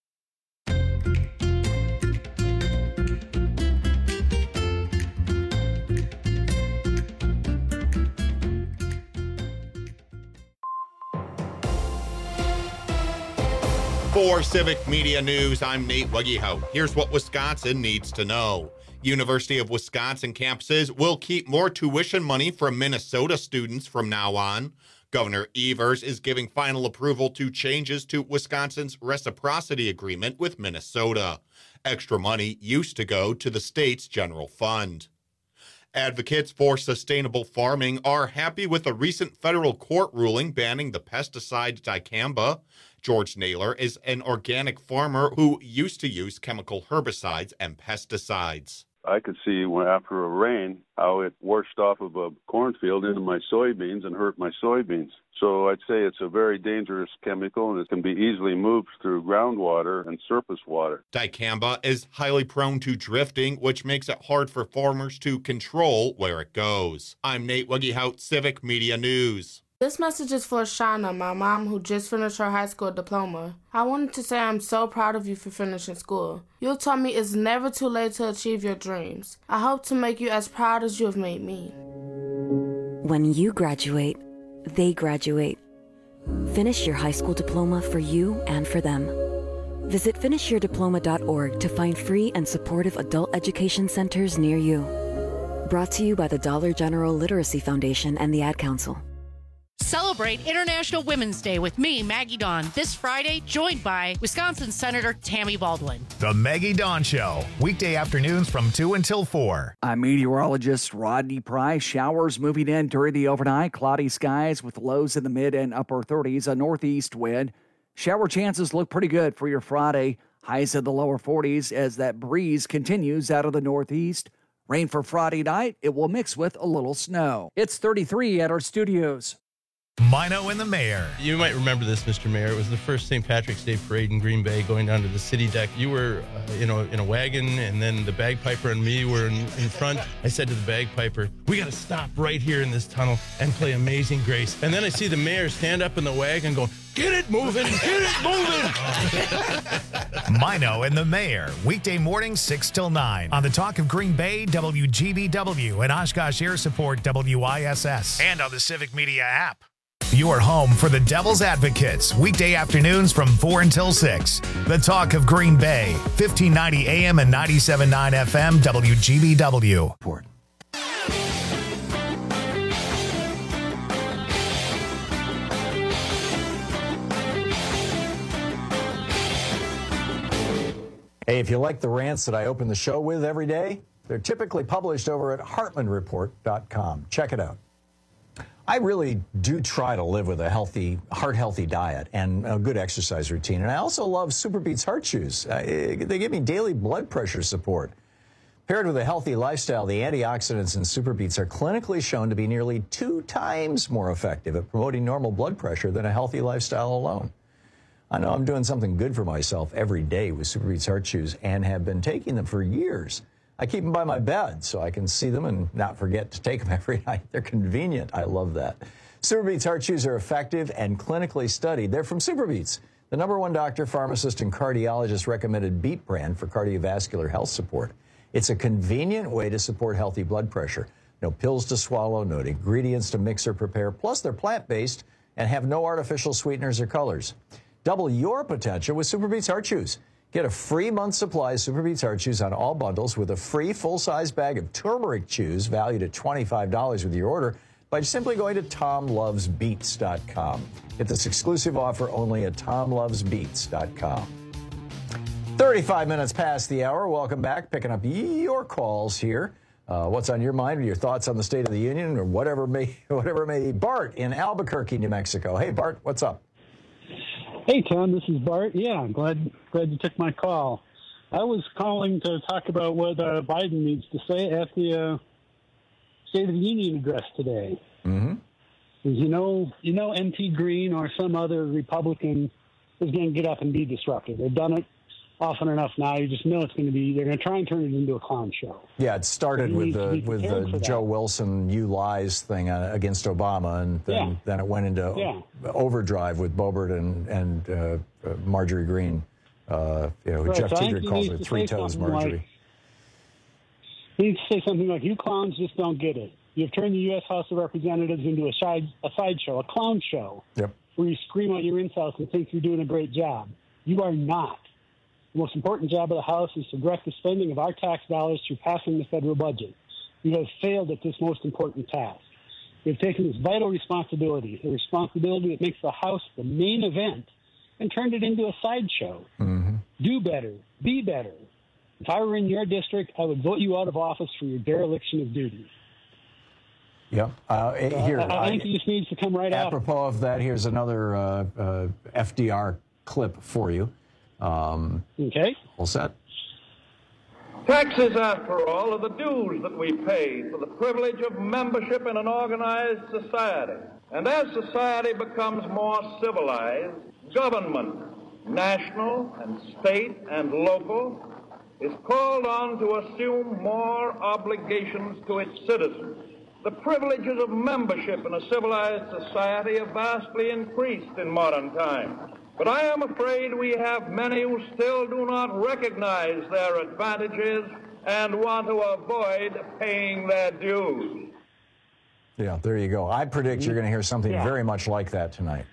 S6: For Civic Media News, I'm Nate Wuggyhout. Here's what Wisconsin needs to know. University of Wisconsin campuses will keep more tuition money from Minnesota students from now on. Governor Evers is giving final approval to changes to Wisconsin's reciprocity agreement with Minnesota. Extra money used to go to the state's general fund. Advocates for sustainable farming are happy with a recent federal court ruling banning the pesticide dicamba. George Naylor is an organic farmer who used to use chemical herbicides and pesticides.
S7: I could see when after a rain how it washed off of a cornfield into my soybeans and hurt my soybeans. So I'd say it's a very dangerous chemical and it can be easily moved through groundwater and surface water.
S6: Dicamba is highly prone to drifting, which makes it hard for farmers to control where it goes. I'm Nate Wuggyhout, Civic Media News.
S8: This message is for Shauna, my mom, who just finished her high school diploma. I wanted to say I'm so proud of you for finishing school. You taught me it's never too late to achieve your dreams. I hope to make you as proud as you have made me.
S10: When you graduate, they graduate. Finish your high school diploma for you and for them. Visit finish your diploma dot org to find free and supportive adult education centers near you. Brought to you by the Dollar General Literacy Foundation and the Ad Council.
S9: Celebrate International Women's Day with me, Maggie Dawn, this Friday, joined by Wisconsin Senator Tammy Baldwin.
S3: The Maggie Dawn Show, weekday afternoons from two until four.
S12: I'm meteorologist Rodney Price. Showers moving in during the overnight. Cloudy skies with lows in the mid and upper thirties, a northeast wind. Shower chances look pretty good for your Friday. Highs in the lower forties as that breeze continues out of the northeast. Rain for Friday night. It will mix with a little snow. It's thirty-three at our studios.
S3: Mino and the Mayor.
S13: You might remember this, Mister Mayor. It was the first Saint Patrick's Day parade in Green Bay going down to the city deck. You were uh, you know, in a wagon, and then the bagpiper and me were in, in front. I said to the bagpiper, we got to stop right here in this tunnel and play Amazing Grace. And then I see the mayor stand up in the wagon going, get it moving, get it moving.
S3: Mino and the Mayor, weekday mornings six till nine on the Talk of Green Bay, W G B W, and Oshkosh Air Support, W I S S, and on the Civic Media app. Your home for the Devil's Advocates, weekday afternoons from four until six. The Talk of Green Bay, fifteen ninety A M and ninety-seven point nine F M, W G B W.
S17: Hey, if you like the rants that I open the show with every day, they're typically published over at Heartland Report dot com. Check it out. I really do try to live with a healthy, heart-healthy diet and a good exercise routine. And I also love Superbeats Heart Chews. Uh, they give me daily blood pressure support. Paired with a healthy lifestyle, the antioxidants in Super Beets are clinically shown to be nearly two times more effective at promoting normal blood pressure than a healthy lifestyle alone. I know I'm doing something good for myself every day with Super Beets Heart Chews and have been taking them for years. I keep them by my bed so I can see them and not forget to take them every night. They're convenient. I love that. Super Beets Heart Chews are effective and clinically studied. They're from Super Beets, the number one doctor, pharmacist, and cardiologist recommended beet brand for cardiovascular health support. It's a convenient way to support healthy blood pressure. No pills to swallow, no ingredients to mix or prepare. Plus, they're plant-based and have no artificial sweeteners or colors. Double your potential with Super Beets Heart Chews. Get a free month supply of Super Beets Heart Chews on all bundles with a free full-size bag of turmeric chews valued at twenty-five dollars with your order by simply going to tom loves beets dot com. Get this exclusive offer only at tom loves beets dot com. thirty-five minutes past the hour. Welcome back. Picking up your calls here. Uh, what's on your mind, or your thoughts on the State of the Union, or whatever may, whatever may be. Bart in Albuquerque, New Mexico. Hey, Bart, what's up?
S11: Hey, Tom, this is Bart. Yeah, I'm glad glad you took my call. I was calling to talk about what uh, Biden needs to say at the uh, State of the Union address today.
S17: Mm-hmm.
S11: You know, you know, M T Green or some other Republican is going to get up and be disruptive. They've done it often enough now. You just know it's going to be. They're going to try and turn it into a clown show.
S17: Yeah, it started
S11: So you
S17: with
S11: need to
S17: the
S11: be
S17: with
S11: prepared
S17: the
S11: for that.
S17: Joe Wilson "you lies" thing uh, against Obama, and then
S11: Yeah.
S17: then it went into
S11: Yeah.
S17: overdrive with Boebert and and uh, uh, Marjorie Greene. Uh, you know,
S11: Right,
S17: Jeff
S11: so I think
S17: Teeter
S11: he
S17: calls
S11: needs
S17: her
S11: to
S17: three
S11: say
S17: toes
S11: something
S17: Marjorie.
S11: like- He needs to say something like, "You clowns just don't get it. You've turned the U S House of Representatives into a side a sideshow, a clown show,
S17: Yep.
S11: where you scream at your insults and think you're doing a great job. You are not. The most important job of the House is to direct the spending of our tax dollars through passing the federal budget. You have failed at this most important task. You've taken this vital responsibility, a responsibility that makes the House the main event, and turned it into a sideshow.
S17: Mm-hmm.
S11: Do better. Be better. If I were in your district, I would vote you out of office for your dereliction of duty."
S17: Yep. Uh,
S11: So
S17: here,
S11: I, I think he just needs to come right out.
S17: apropos of that, here's another uh, uh, F D R clip for you. Um,
S11: okay.
S17: All set.
S14: Taxes, after all, are the dues that we pay for the privilege of membership in an organized society. And as society becomes more civilized, government, national and state and local, is called on to assume more obligations to its citizens. The privileges of membership in a civilized society have vastly increased in modern times. But I am afraid we have many who still do not recognize their advantages and want to avoid paying their dues.
S17: Yeah, there you go. I predict you're going to hear something
S11: Yeah.
S17: very much like that tonight.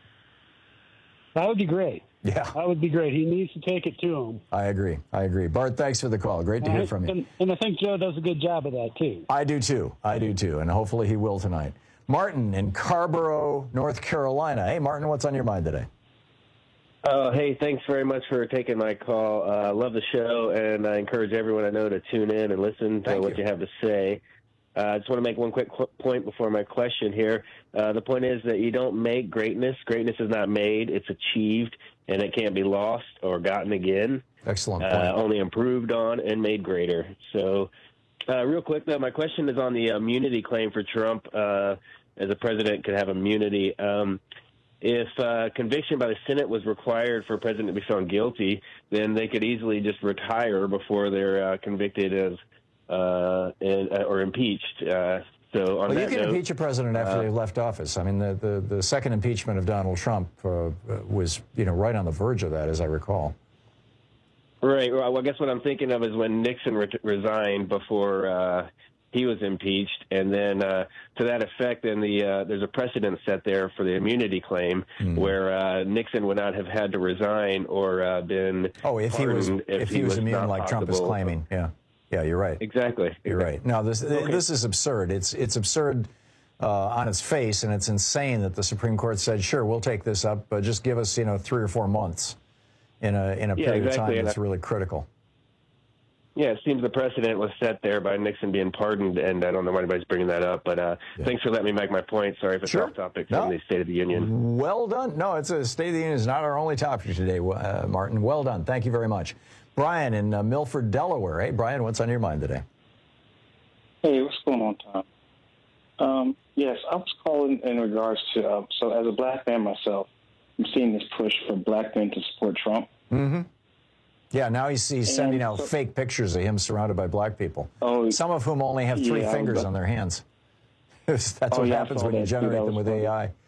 S11: That would be great.
S17: Yeah.
S11: That would be great. He needs to take it to him.
S17: I agree. I agree. Bart, thanks for the call. Great to hear from you.
S11: And, and I think Joe does a good job of that, too.
S17: I do too. I do too. And hopefully he will tonight. Martin in Carborough, North Carolina. Hey, Martin, what's on your mind today?
S15: Oh, hey, thanks very much for taking my call. I uh, love the show, and I encourage everyone I know to tune in and listen to
S17: Thank
S15: what
S17: you.
S15: you have to say. Uh, I just want to make one quick qu- point before my question here. Uh, the point is that you don't make greatness. Greatness is not made. It's achieved, and it can't be lost or gotten again.
S17: Excellent point.
S15: Uh, only improved on and made greater. So uh, real quick, though, my question is on the immunity claim for Trump uh, as a president could have immunity. Um, if uh, conviction by the Senate was required for a president to be found guilty, then they could easily just retire before they're uh, convicted as uh, and, uh, or impeached. Uh, so on
S17: Well, you
S15: that
S17: can
S15: note,
S17: impeach a president after
S15: uh,
S17: they left office. I mean, the, the, the second impeachment of Donald Trump uh, was, you know, right on the verge of that, as I recall.
S15: Right. Well, I guess what I'm thinking of is when Nixon re- resigned before uh, he was impeached, and then uh, to that effect, then the uh, there's a precedent set there for the immunity claim
S17: Mm.
S15: where uh, Nixon would not have had to resign or uh, been
S17: Oh, if he was
S15: pardoned
S17: if, he was immune,
S15: not
S17: like Trump is
S15: possible.
S17: claiming, yeah, yeah, you're right.
S15: Exactly.
S17: You're right. Now, this
S15: Okay.
S17: this is absurd. It's it's absurd uh, on its face, and it's insane that the Supreme Court said, "Sure, we'll take this up, but just give us, you know, three or four months in a in a
S15: Yeah,
S17: period
S15: exactly,
S17: of time
S15: and
S17: that's
S15: I-
S17: really critical."
S15: Yeah, it seems the precedent was set there by Nixon being pardoned, and I don't know why anybody's bringing that up, but uh, thanks for letting me make my point. Sorry if it's
S17: Sure.
S15: off topic
S17: No.
S15: from the State of the Union.
S17: Well done. No, it's a State of the Union is not our only topic today, uh, Martin. Well done. Thank you very much. Brian in uh, Milford, Delaware. Hey, Brian, what's on your mind today?
S18: Hey, what's going on, Tom? Um, yes, I was calling in regards to, uh, so as a black man myself, I'm seeing this push for black men to support Trump.
S17: Mm-hmm. Yeah, now he's, he's sending out so, fake pictures of him surrounded by black people, oh, some of whom only have three yeah, fingers but, on their hands. That's oh, what yeah, happens when you generate them with funny. A I.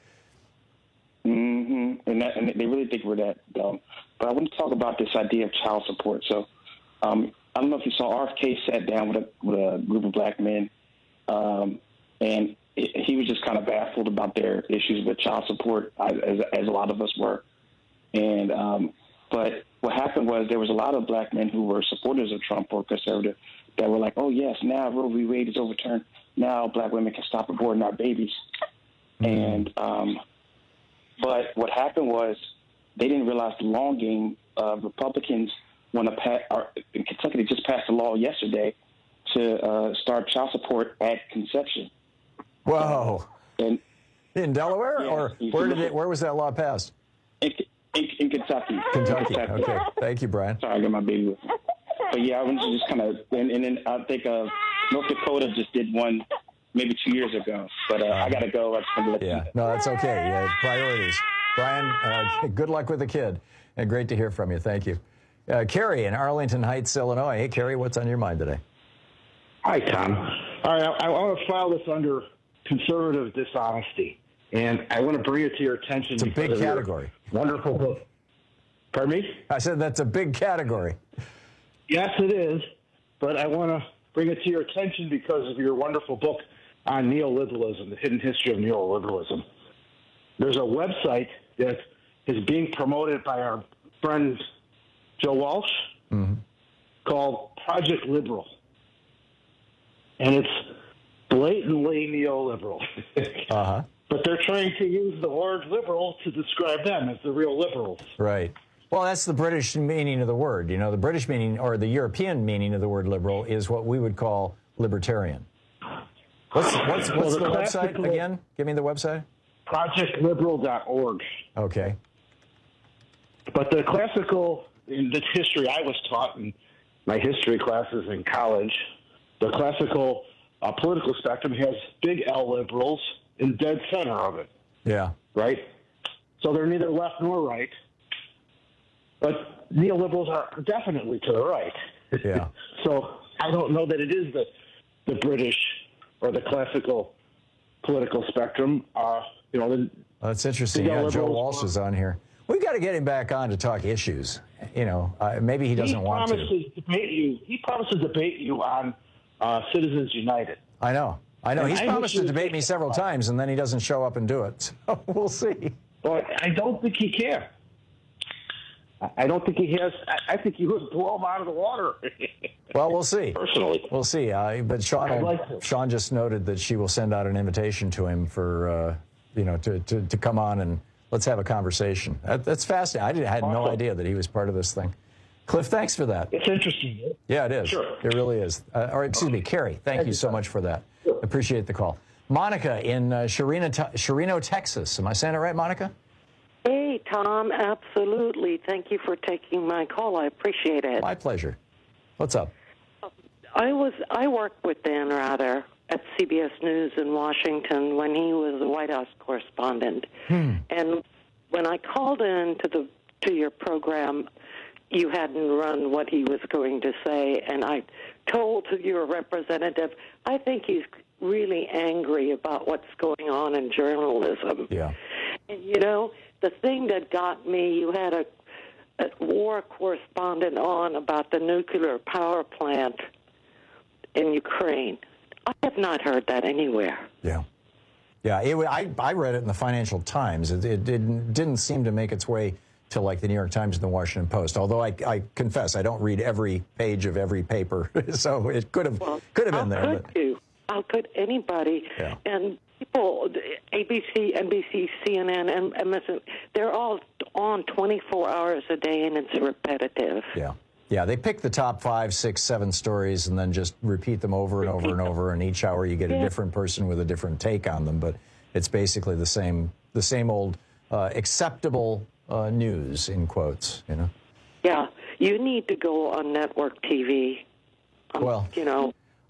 S18: Mm-hmm. And, that, and they really think we're that dumb. But I want to talk about this idea of child support. So um, I don't know if you saw R F K sat down with a, with a group of black men, um, and it, he was just kind of baffled about their issues with child support, as, as a lot of us were. And um, but what happened was there was a lot of black men who were supporters of Trump or conservative that were like, oh, yes, now Roe v. Wade is overturned. Now black women can stop aborting our babies. Mm-hmm. And um, but what happened was they didn't realize the long game. Uh, Republicans want to pass, or in Kentucky, they just passed a law yesterday to uh, start child support at conception.
S17: Whoa!
S18: And
S17: in Delaware,
S18: yeah,
S17: or where did it? Where was that law passed?
S18: In, in, in Kentucky.
S17: Kentucky.
S18: Kentucky.
S17: Okay. Thank you, Brian.
S18: Sorry, I got my baby with me. But yeah, I was just kind of, and, and then I think uh, North Dakota just did one maybe two years ago. But uh, I got to go. I just wanted to let
S17: yeah.
S18: you know.
S17: No, that's okay. Yeah, priorities. Brian, uh, good luck with the kid, and great to hear from you. Thank you. Uh, Carrie in Arlington Heights, Illinois. Hey, Carrie, what's on your mind today?
S19: Hi, Tom. All right, I, I want to file this under conservative dishonesty, and I want to bring it to your attention.
S17: It's a big category.
S19: Wonderful book. Pardon me?
S17: I said that's a big category.
S19: Yes, it is, but I want to bring it to your attention because of your wonderful book on neoliberalism, the hidden history of neoliberalism. There's a website that is being promoted by our friend Joe Walsh
S17: mm-hmm.
S19: called Project Liberal. And it's blatantly neoliberal.
S17: uh-huh.
S19: But they're trying to use the word liberal to describe them as the real liberals.
S17: Right. Well, that's the British meaning of the word. You know, the British meaning or the European meaning of the word liberal is what we would call libertarian. What's, what's, what's well, the, the website again? Give me the website.
S19: project liberal dot org.
S17: Okay.
S19: But the classical, in the history I was taught in my history classes in college, the classical uh, political spectrum has big L liberals in dead center of it.
S17: Yeah.
S19: Right? So they're neither left nor right. But neoliberals are definitely to the right.
S17: Yeah.
S19: So I don't know that it is the the British or the classical political spectrum. Uh, you know, the,
S17: That's interesting. Yeah, Joe Walsh is on here. We've got to get him back on to talk issues. You know, uh, maybe he doesn't
S19: he
S17: want to.
S19: To debate you. He promised to debate you on uh, Citizens United.
S17: I know. I know.
S19: And
S17: He's
S19: I
S17: promised to debate me several times, and then he doesn't show up and do it. So we'll see.
S19: Well, I don't think he can. I don't think he has. I think he would blow him out of the water.
S17: Well, we'll see.
S19: Personally.
S17: We'll see. Uh, but Sean,
S19: like
S17: Sean just noted that she will send out an invitation to him for, uh, you know, to, to, to come on and let's have a conversation. That, that's fascinating. I, did, I had awesome. no idea that he was part of this thing. Cliff, thanks for that.
S19: It's interesting.
S17: Yeah, it is.
S19: Sure.
S17: It really is. Uh, or excuse me, Carrie, thank Thank you so much for that. Sure. Appreciate the call. Monica in uh, Chirino, Chirino, Texas. Am I saying it right, Monica?
S20: Hey, Tom, absolutely. Thank you for taking my call. I appreciate it.
S17: My pleasure. What's up?
S20: I was I worked with Dan Rather at C B S News in Washington when he was the White House correspondent.
S17: Hmm.
S20: And when I called in to the to your program, you hadn't run what he was going to say, and I told your representative, I think he's really angry about what's going on in journalism.
S17: Yeah.
S20: And, you know, the thing that got me, you had a, a war correspondent on about the nuclear power plant in Ukraine. I have not heard that anywhere.
S17: Yeah. Yeah, it, I, I read it in the Financial Times. It, it didn't, didn't seem to make its way to like the New York Times and the Washington Post. Although I, I confess, I don't read every page of every paper, so it could have
S20: well,
S17: could have been
S20: how
S17: there.
S20: Could
S17: but,
S20: you? How could anybody?
S17: Yeah.
S20: And people, A B C, N B C, C N N, and M S N, they're all on twenty-four hours a day, and it's repetitive.
S17: Yeah. Yeah, they pick the top five, six, seven stories and then just repeat them over and over and over. And each hour you get a
S20: Yeah.
S17: different person with a different take on them. But it's basically the same, the same old uh, acceptable uh, news in quotes. You know.
S20: Yeah, you need to go on network T V. Um,
S17: Well,
S20: you know.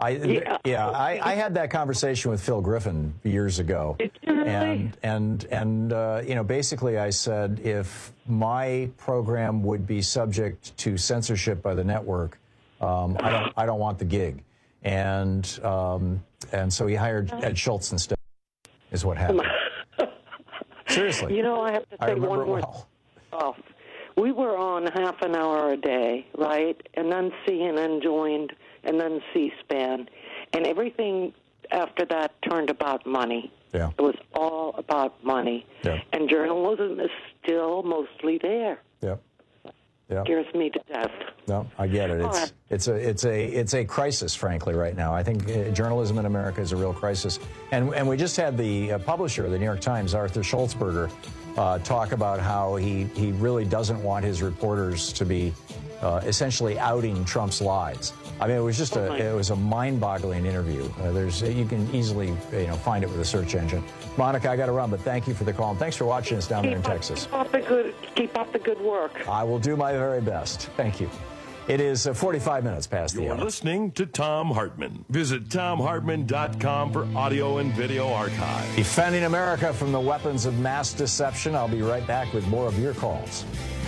S17: I,
S20: Yeah.
S17: yeah, I, I had that conversation with Phil Griffin years ago, and and and uh, you know, basically, I said if my program would be subject to censorship by the network, um, I don't I don't want the gig, and um, and so he hired Ed Schultz instead. Is what happened. Seriously,
S20: You know, I have to
S17: I
S20: say
S17: remember
S20: one
S17: it
S20: more.
S17: well.
S20: Oh, we were on half an hour a day, right? And then C N N joined, and then C-SPAN. And everything after that turned about money.
S17: Yeah.
S20: It was all about money.
S17: Yeah.
S20: And journalism is still mostly there.
S17: Yeah. Yeah.
S20: Scares me to death.
S17: No, I get it.
S20: All
S17: It's
S20: right.
S17: it's a it's a it's a crisis, frankly, right now. I think uh, journalism in America is a real crisis, and and we just had the uh, publisher of the New York Times, Arthur Schultzberger, uh, talk about how he he really doesn't want his reporters to be uh, essentially outing Trump's lies. I mean, it was just a it was a mind-boggling interview. Uh, there's you can easily you know find it with a search engine. Monica, I got to run, but thank you for the call and thanks for watching us down there in Texas.
S20: Keep up the good, keep up the good work.
S17: I will do my very best. Thank you. It is uh, forty-five minutes past the
S16: You're
S17: hour.
S16: listening to Tom Hartman. Visit tom hartman dot com for audio and video archive.
S17: Defending America from the weapons of mass deception. I'll be right back with more of your calls.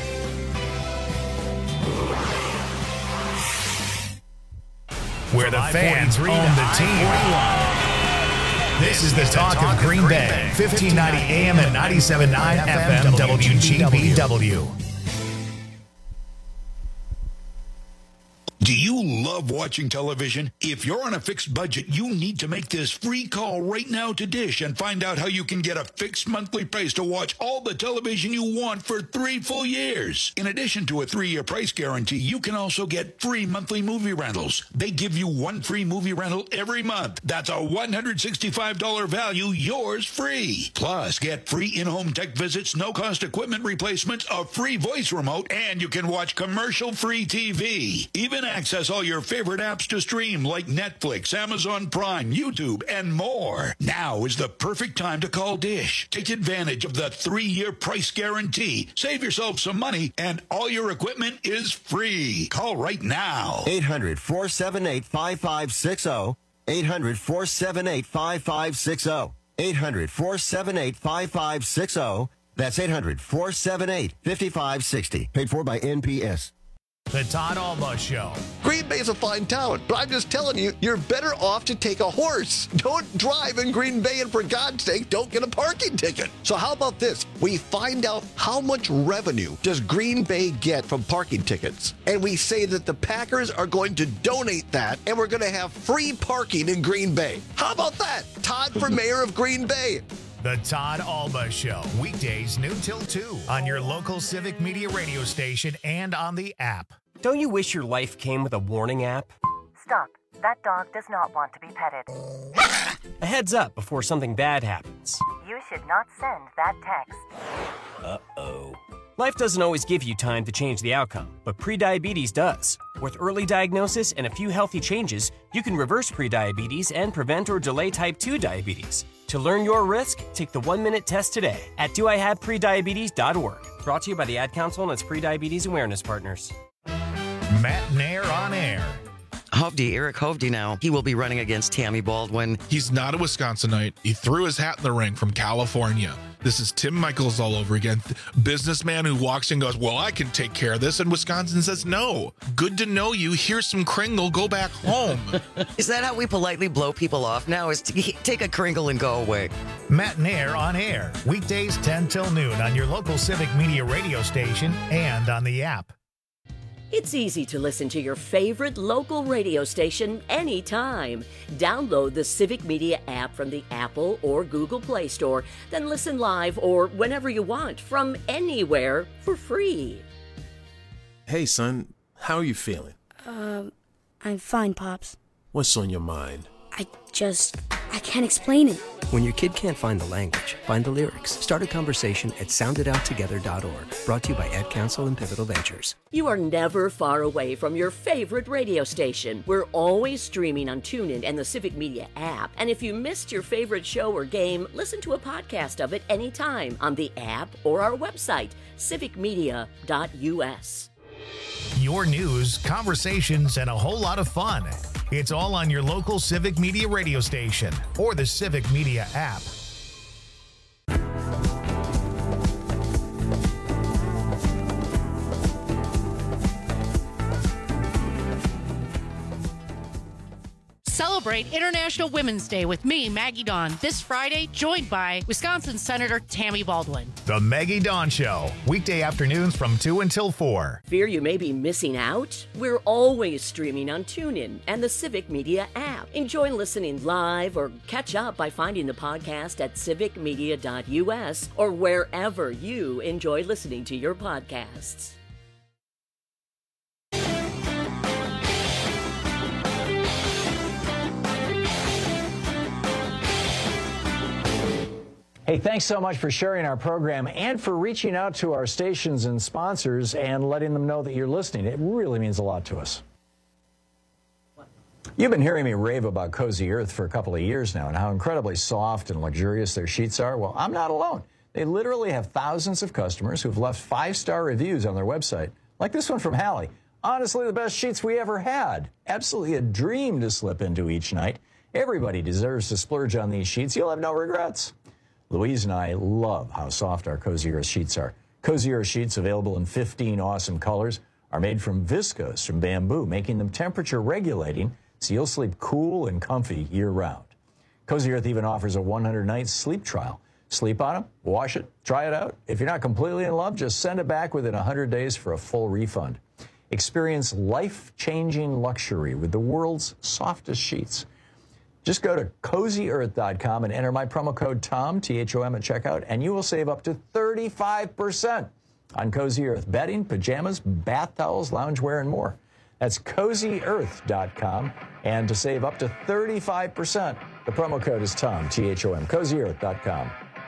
S3: Where the fans own the team. This is the talk of Green Bay, fifteen ninety A M and ninety-seven point nine F M W G B W.
S21: Do you love watching television? If you're on a fixed budget, you need to make this free call right now to Dish and find out how you can get a fixed monthly price to watch all the television you want for three full years. In addition to a three-year price guarantee, you can also get free monthly movie rentals. They give you one free movie rental every month. That's a one hundred sixty-five dollars value, yours free. Plus, get free in-home tech visits, no-cost equipment replacements, a free voice remote, and you can watch commercial-free T V. Even access all your favorite apps to stream like Netflix, Amazon Prime, YouTube, and more. Now is the perfect time to call Dish. Take advantage of the three-year price guarantee. Save yourself some money, and all your equipment is free. Call right now.
S1: eight hundred, four seven eight, five five six zero. eight hundred, four seven eight, five five six zero. eight hundred, four seven eight, five five six zero. That's eight hundred, four seven eight, five five six zero. Paid for by N P S.
S3: The Todd Alba Show.
S22: Green Bay's a fine town, but I'm just telling you, you're better off to take a horse. Don't drive in Green Bay, and for God's sake, don't get a parking ticket. So how about this? We find out how much revenue does Green Bay get from parking tickets, and we say that the Packers are going to donate that, and we're going to have free parking in Green Bay. How about that? Todd for mayor of Green Bay.
S3: The Todd Alba Show. Weekdays noon till two on your local Civic Media radio station and on the app.
S23: Don't you wish your life came with a warning app?
S24: Stop. That dog does not want to be petted.
S23: A heads up before something bad happens.
S24: You should not send that text.
S23: Uh-oh. Life doesn't always give you time to change the outcome, but prediabetes does. With early diagnosis and a few healthy changes, you can reverse prediabetes and prevent or delay type two diabetes. To learn your risk, take the one-minute test today at do I have prediabetes dot org. Brought to you by the Ad Council and its prediabetes awareness partners.
S3: Matt Nair on air.
S25: Hovde, Eric Hovde now, he will be running against Tammy Baldwin.
S26: He's not a Wisconsinite. He threw his hat in the ring from California. This is Tim Michaels all over again. Businessman who walks in and goes, well, I can take care of this. And Wisconsin says, no. Good to know you. Here's some Kringle. Go back home.
S25: Is that how we politely blow people off now? Is to take a Kringle and go away?
S3: Matt Nair on air. Weekdays ten till noon on your local Civic Media radio station and on the app.
S27: It's easy to listen to your favorite local radio station anytime. Download the Civic Media app from the Apple or Google Play Store, then listen live or whenever you want from anywhere for free.
S28: Hey, son, how are you feeling?
S29: Um, I'm fine, Pops.
S28: What's on your mind?
S29: I just, I can't explain it.
S30: When your kid can't find the language, find the lyrics. Start a conversation at sound it out together dot org. Brought to you by Ad Council and Pivotal Ventures.
S27: You are never far away from your favorite radio station. We're always streaming on TuneIn and the Civic Media app. And if you missed your favorite show or game, listen to a podcast of it anytime on the app or our website, civic media dot u s.
S3: Your news, conversations, and a whole lot of fun. It's all on your local Civic Media radio station or the Civic Media app.
S2: Celebrate International Women's Day with me, Maggie Dawn, this Friday, joined by Wisconsin Senator Tammy Baldwin.
S3: The Maggie Dawn Show, weekday afternoons from two until four.
S27: Fear you may be missing out? We're always streaming on TuneIn and the Civic Media app. Enjoy listening live or catch up by finding the podcast at civic media dot u s or wherever you enjoy listening to your podcasts.
S17: Hey, thanks so much for sharing our program and for reaching out to our stations and sponsors and letting them know that you're listening. It really means a lot to us. You've been hearing me rave about Cozy Earth for a couple of years now and how incredibly soft and luxurious their sheets are. Well, I'm not alone. They literally have thousands of customers who've left five-star reviews on their website, like this one from Hallie. Honestly, the best sheets we ever had. Absolutely a dream to slip into each night. Everybody deserves to splurge on these sheets. You'll have no regrets. Louise and I love how soft our Cozy Earth sheets are. Cozy Earth sheets, available in fifteen awesome colors, are made from viscose from bamboo, making them temperature regulating so you'll sleep cool and comfy year-round. Cozy Earth even offers a one hundred night sleep trial. Sleep on them, wash it, try it out. If you're not completely in love, just send it back within one hundred days for a full refund. Experience life-changing luxury with the world's softest sheets. Just go to cozy earth dot com and enter my promo code TOM, T H O M, at checkout, and you will save up to thirty-five percent on Cozy Earth bedding, pajamas, bath towels, loungewear, and more. That's cozy earth dot com, and to save up to thirty-five percent, the promo code is TOM, T H O M, cozy earth dot com.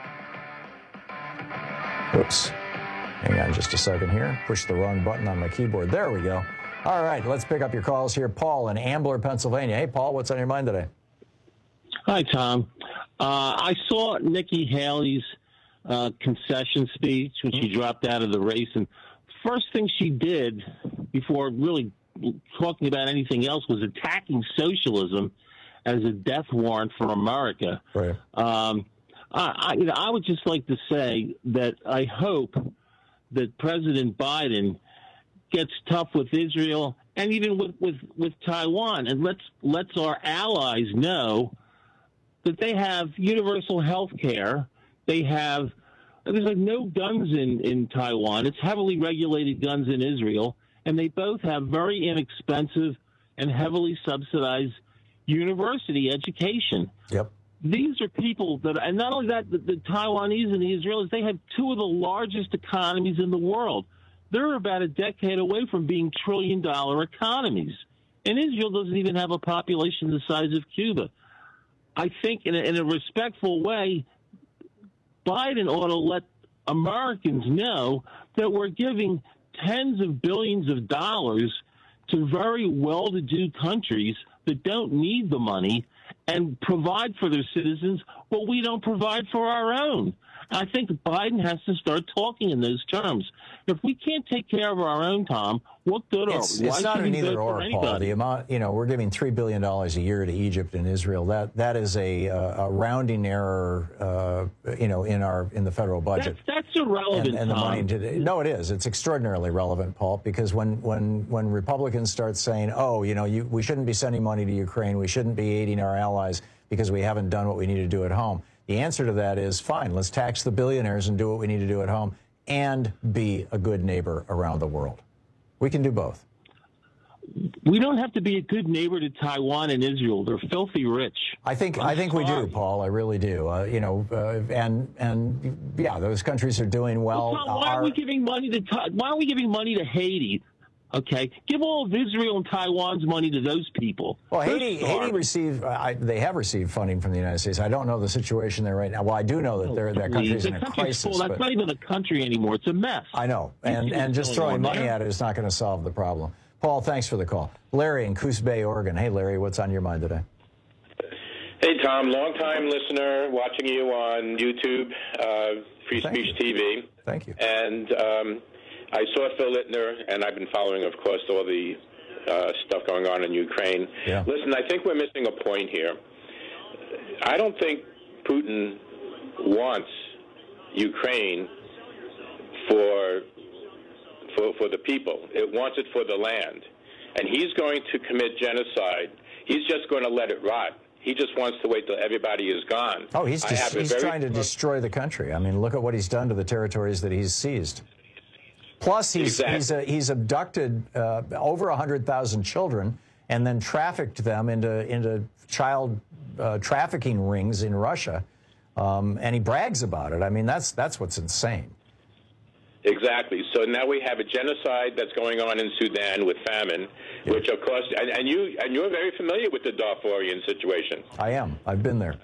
S17: Oops. Hang on just a second here. Push the wrong button on my keyboard. There we go. All right, let's pick up your calls here. Paul in Ambler, Pennsylvania. Hey, Paul, what's on your mind today?
S4: Hi, Tom. Uh, I saw Nikki Haley's uh, concession speech when she dropped out of the race, and first thing she did before really talking about anything else was attacking socialism as a death warrant for America.
S17: Right.
S4: Um, I, I, you know, I would just like to say that I hope that President Biden gets tough with Israel and even with, with, with Taiwan, and lets lets our allies know that they have universal health care. They have, there's like no guns in, in Taiwan. It's heavily regulated guns in Israel. And they both have very inexpensive and heavily subsidized university education.
S17: Yep.
S4: These are people that, and not only that, the, the Taiwanese and the Israelis, they have two of the largest economies in the world. They're about a decade away from being trillion dollar economies. And Israel doesn't even have a population the size of Cuba. I think in a, in a respectful way, Biden ought to let Americans know that we're giving tens of billions of dollars to very well-to-do countries that don't need the money and provide for their citizens what we don't provide for our own. I think Biden has to start talking in those terms. If we can't take care of our own, Tom, what good are
S17: it's,
S4: we?
S17: It's
S4: Why
S17: not
S4: should
S17: an
S4: we
S17: either
S4: vote
S17: or,
S4: for
S17: Paul.
S4: anybody?
S17: The amount, you know, we're giving three billion dollars a year to Egypt and Israel. That that is a, uh, a rounding error, uh, you know, in our in the federal budget.
S4: That's, that's irrelevant,
S17: and, and the
S4: Tom.
S17: money to, no, it is. It's extraordinarily relevant, Paul, because when when when Republicans start saying, oh, you know, you, we shouldn't be sending money to Ukraine, we shouldn't be aiding our allies because we haven't done what we need to do at home. The answer to that is, fine, let's tax the billionaires and do what we need to do at home and be a good neighbor around the world. We can do both.
S4: We don't have to be a good neighbor to Taiwan and Israel. They're filthy rich.
S17: I think
S4: I'm
S17: I think
S4: sorry.
S17: we do, Paul. I really do. Uh, you know, uh, and and yeah, those countries are doing well.
S4: Well, Tom, why
S17: Our-
S4: are we giving money to Ta- Why are we giving money to Haiti? Okay, give all of Israel and Taiwan's money to those people.
S17: Well,
S4: They're
S17: Haiti,
S4: starving.
S17: Haiti received, uh, I, they have received funding from the United States. I don't know the situation there right now. Well, I do know that they're, that country's
S4: the
S17: in a
S4: country's
S17: crisis.
S4: full. That's
S17: but
S4: not even a country anymore. It's a mess.
S17: I know,
S4: You
S17: and,
S4: see
S17: and
S4: what's
S17: just
S4: going
S17: throwing
S4: on
S17: money
S4: there?
S17: at it is not going to solve the problem. Paul, thanks for the call. Larry in Coos Bay, Oregon. Hey, Larry, what's on your mind today?
S5: Hey, Tom, long-time listener, watching you on YouTube, uh, Free
S17: Thank
S5: Speech
S17: you.
S5: T V.
S17: Thank you.
S5: And um, I saw Phil Littner, and I've been following, of course, all the uh, stuff going on in Ukraine.
S17: Yeah.
S5: Listen, I think we're missing a point here. I don't think Putin wants Ukraine for for for the people. It wants it for the land. And he's going to commit genocide. He's just going to let it rot. He just wants to wait till everybody is gone.
S17: Oh, he's,
S5: I
S17: dis-
S5: have a
S17: he's
S5: very
S17: trying to
S5: strong-
S17: destroy the country. I mean, look at what he's done to the territories that he's seized. Plus, he's
S5: Exactly.
S17: he's, uh, he's abducted uh, over one hundred thousand children and then trafficked them into, into child uh, trafficking rings in Russia. Um, and he brags about it. I mean, that's that's what's insane.
S5: Exactly. So now we have a genocide that's going on in Sudan with famine,
S17: Yeah.
S5: which of course, and, and you and you're very familiar with the Darfurian situation.
S17: I am. I've been there.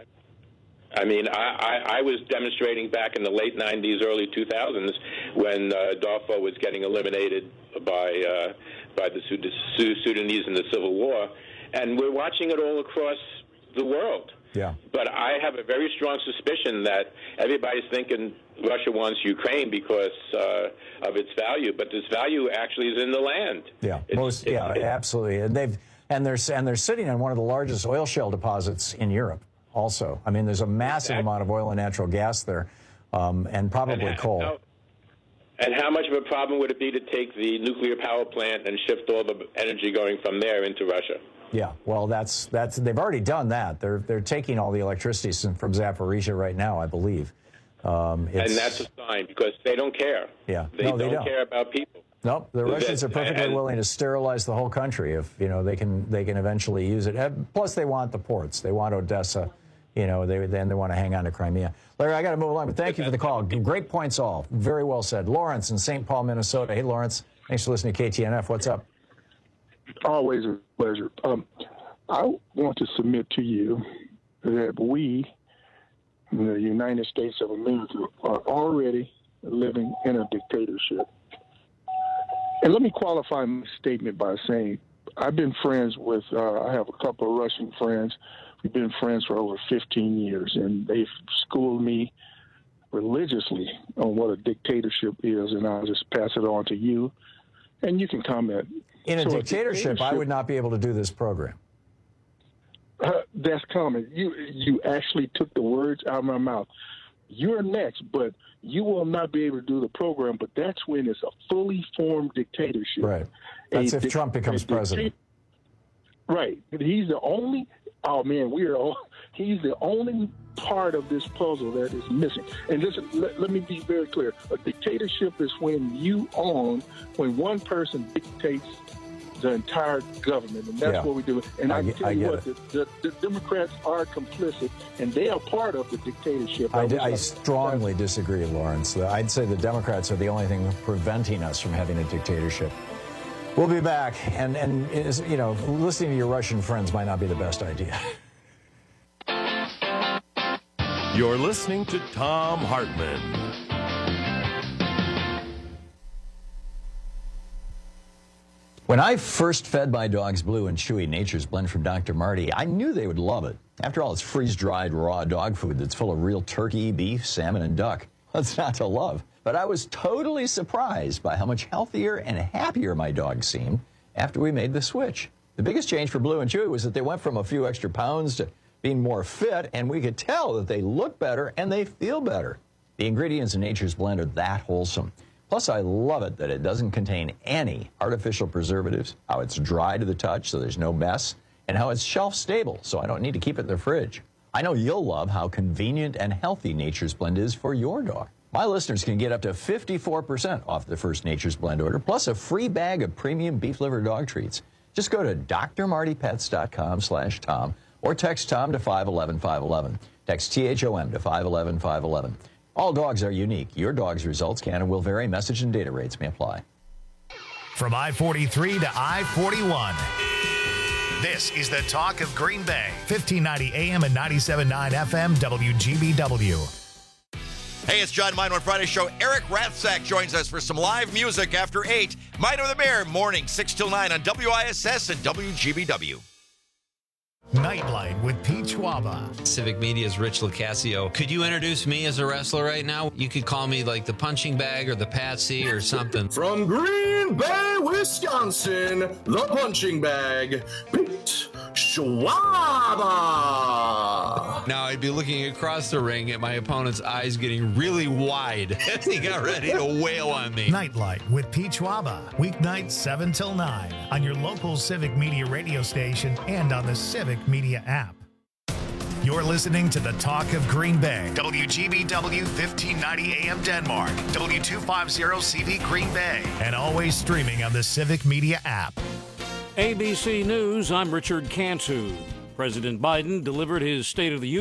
S5: I mean, I, I, I was demonstrating back in the late nineties, early two thousands, when uh, Darfur was getting eliminated by uh, by the Sud- Sud- Sudanese in the Civil War, and we're watching it all across the world.
S17: Yeah.
S5: But I have a very strong suspicion that everybody's thinking Russia wants Ukraine because uh, of its value, but this value actually is in the land.
S17: Yeah,
S5: It's-
S17: most. Yeah, absolutely. And they've and they're and they're sitting on one of the largest oil shale deposits in Europe. Also, I mean, there's a massive amount of oil and natural gas there, um, and probably
S5: And
S17: coal.
S5: how- And how much of a problem would it be to take the nuclear power plant and shift all the energy going from there into Russia?
S17: Yeah, well, that's that's they've already done that. They're they're taking all the electricity from Zaporizhia right now, I believe. Um, it's,
S5: And that's a sign because they don't care.
S17: Yeah,
S5: They,
S17: no,
S5: don't,
S17: they don't.
S5: care about people.
S17: Nope, the Russians are perfectly
S5: and-
S17: willing to sterilize the whole country if you know they can they can eventually use it. And plus, they want the ports. They want Odessa. You know, they then they want to hang on to Crimea. Larry, I got to move along, but thank you for the call. Great points all. Very well said. Lawrence in Saint Paul, Minnesota. Hey, Lawrence. Thanks for listening to K T N F. What's up?
S6: Always a pleasure. Um, I want to submit to you that we, the United States of America, are already living in a dictatorship. And let me qualify my statement by saying I've been friends with, uh, I have a couple of Russian friends. We've been friends for over fifteen years, and they've schooled me religiously on what a dictatorship is, and I'll just pass it on to you, and you can comment.
S17: In a
S6: So
S17: dictatorship, I would not be able to do this program.
S6: Uh, that's common. You you actually took the words out of my mouth. You're next, but you will not be able to do the program. But that's when it's a fully formed dictatorship.
S17: Right. That's
S6: A
S17: if
S6: dic-
S17: Trump becomes
S6: a dicta-
S17: president.
S6: Right. He's the only. Oh man, we are. All, he's the only part of this puzzle that is missing. And listen, let, let me be very clear. A dictatorship is when you own, when one person dictates the entire government, and that's
S17: Yeah.
S6: what we do. And
S17: I
S6: I,
S17: get-
S6: can tell
S17: I
S6: you
S17: get
S6: what, the, the, the Democrats are complicit, and they are part of the dictatorship.
S17: I,
S6: wish
S17: I strongly disagree, Lawrence. I'd say the Democrats are the only thing preventing us from having a dictatorship. We'll be back, and and is, you know, listening to your Russian friends might not be the best idea.
S16: You're listening to Thom Hartmann.
S17: When I first fed my dogs Blue and Chewy Nature's Blend from Doctor Marty, I knew they would love it. After all, it's freeze-dried raw dog food that's full of real turkey, beef, salmon, and duck. What's not to love? But I was totally surprised by how much healthier and happier my dogs seemed after we made the switch. The biggest change for Blue and Chewy was that they went from a few extra pounds to being more fit, and we could tell that they look better and they feel better. The ingredients in Nature's Blend are that wholesome. Plus, I love it that it doesn't contain any artificial preservatives, how it's dry to the touch so there's no mess, and how it's shelf stable so I don't need to keep it in the fridge. I know you'll love how convenient and healthy Nature's Blend is for your dog. My listeners can get up to fifty-four percent off the first Nature's Blend order, plus a free bag of premium beef liver dog treats. Just go to d r marty pets dot com slash Tom or text Tom to five one one five one one. Text T H O M to five one one five one one. All dogs are unique. Your dog's results can and will vary. Message and data rates may apply.
S3: From I forty-three to I forty-one. This is the Talk of Green Bay. fifteen ninety A M and ninety-seven point nine F M W G B W.
S7: Hey, it's John Mine on Friday show. Eric Rathsack joins us for some live music after eight. Mine of the Mayor, morning, six till nine on W I S S and W G B W.
S3: Nightlight with Pete Schwaba.
S8: Civic Media's Rich Locascio. Could you introduce me as a wrestler right now? You could call me like the punching bag or the Patsy or something.
S9: From Green Bay, Wisconsin, the punching bag, Pete Schwaba.
S8: Now I'd be looking across the ring at my opponent's eyes getting really wide as he got ready to wail on me.
S3: Nightlight with Pete Schwaba. Weeknights seven till nine on your local Civic Media radio station and on the Civic Media app. You're listening to the Talk of Green Bay. W G B W fifteen ninety A M Denmark. W two fifty C V Green Bay. And always streaming on the Civic Media app.
S10: A B C News, I'm Richard Cantu. President Biden delivered his State of the Union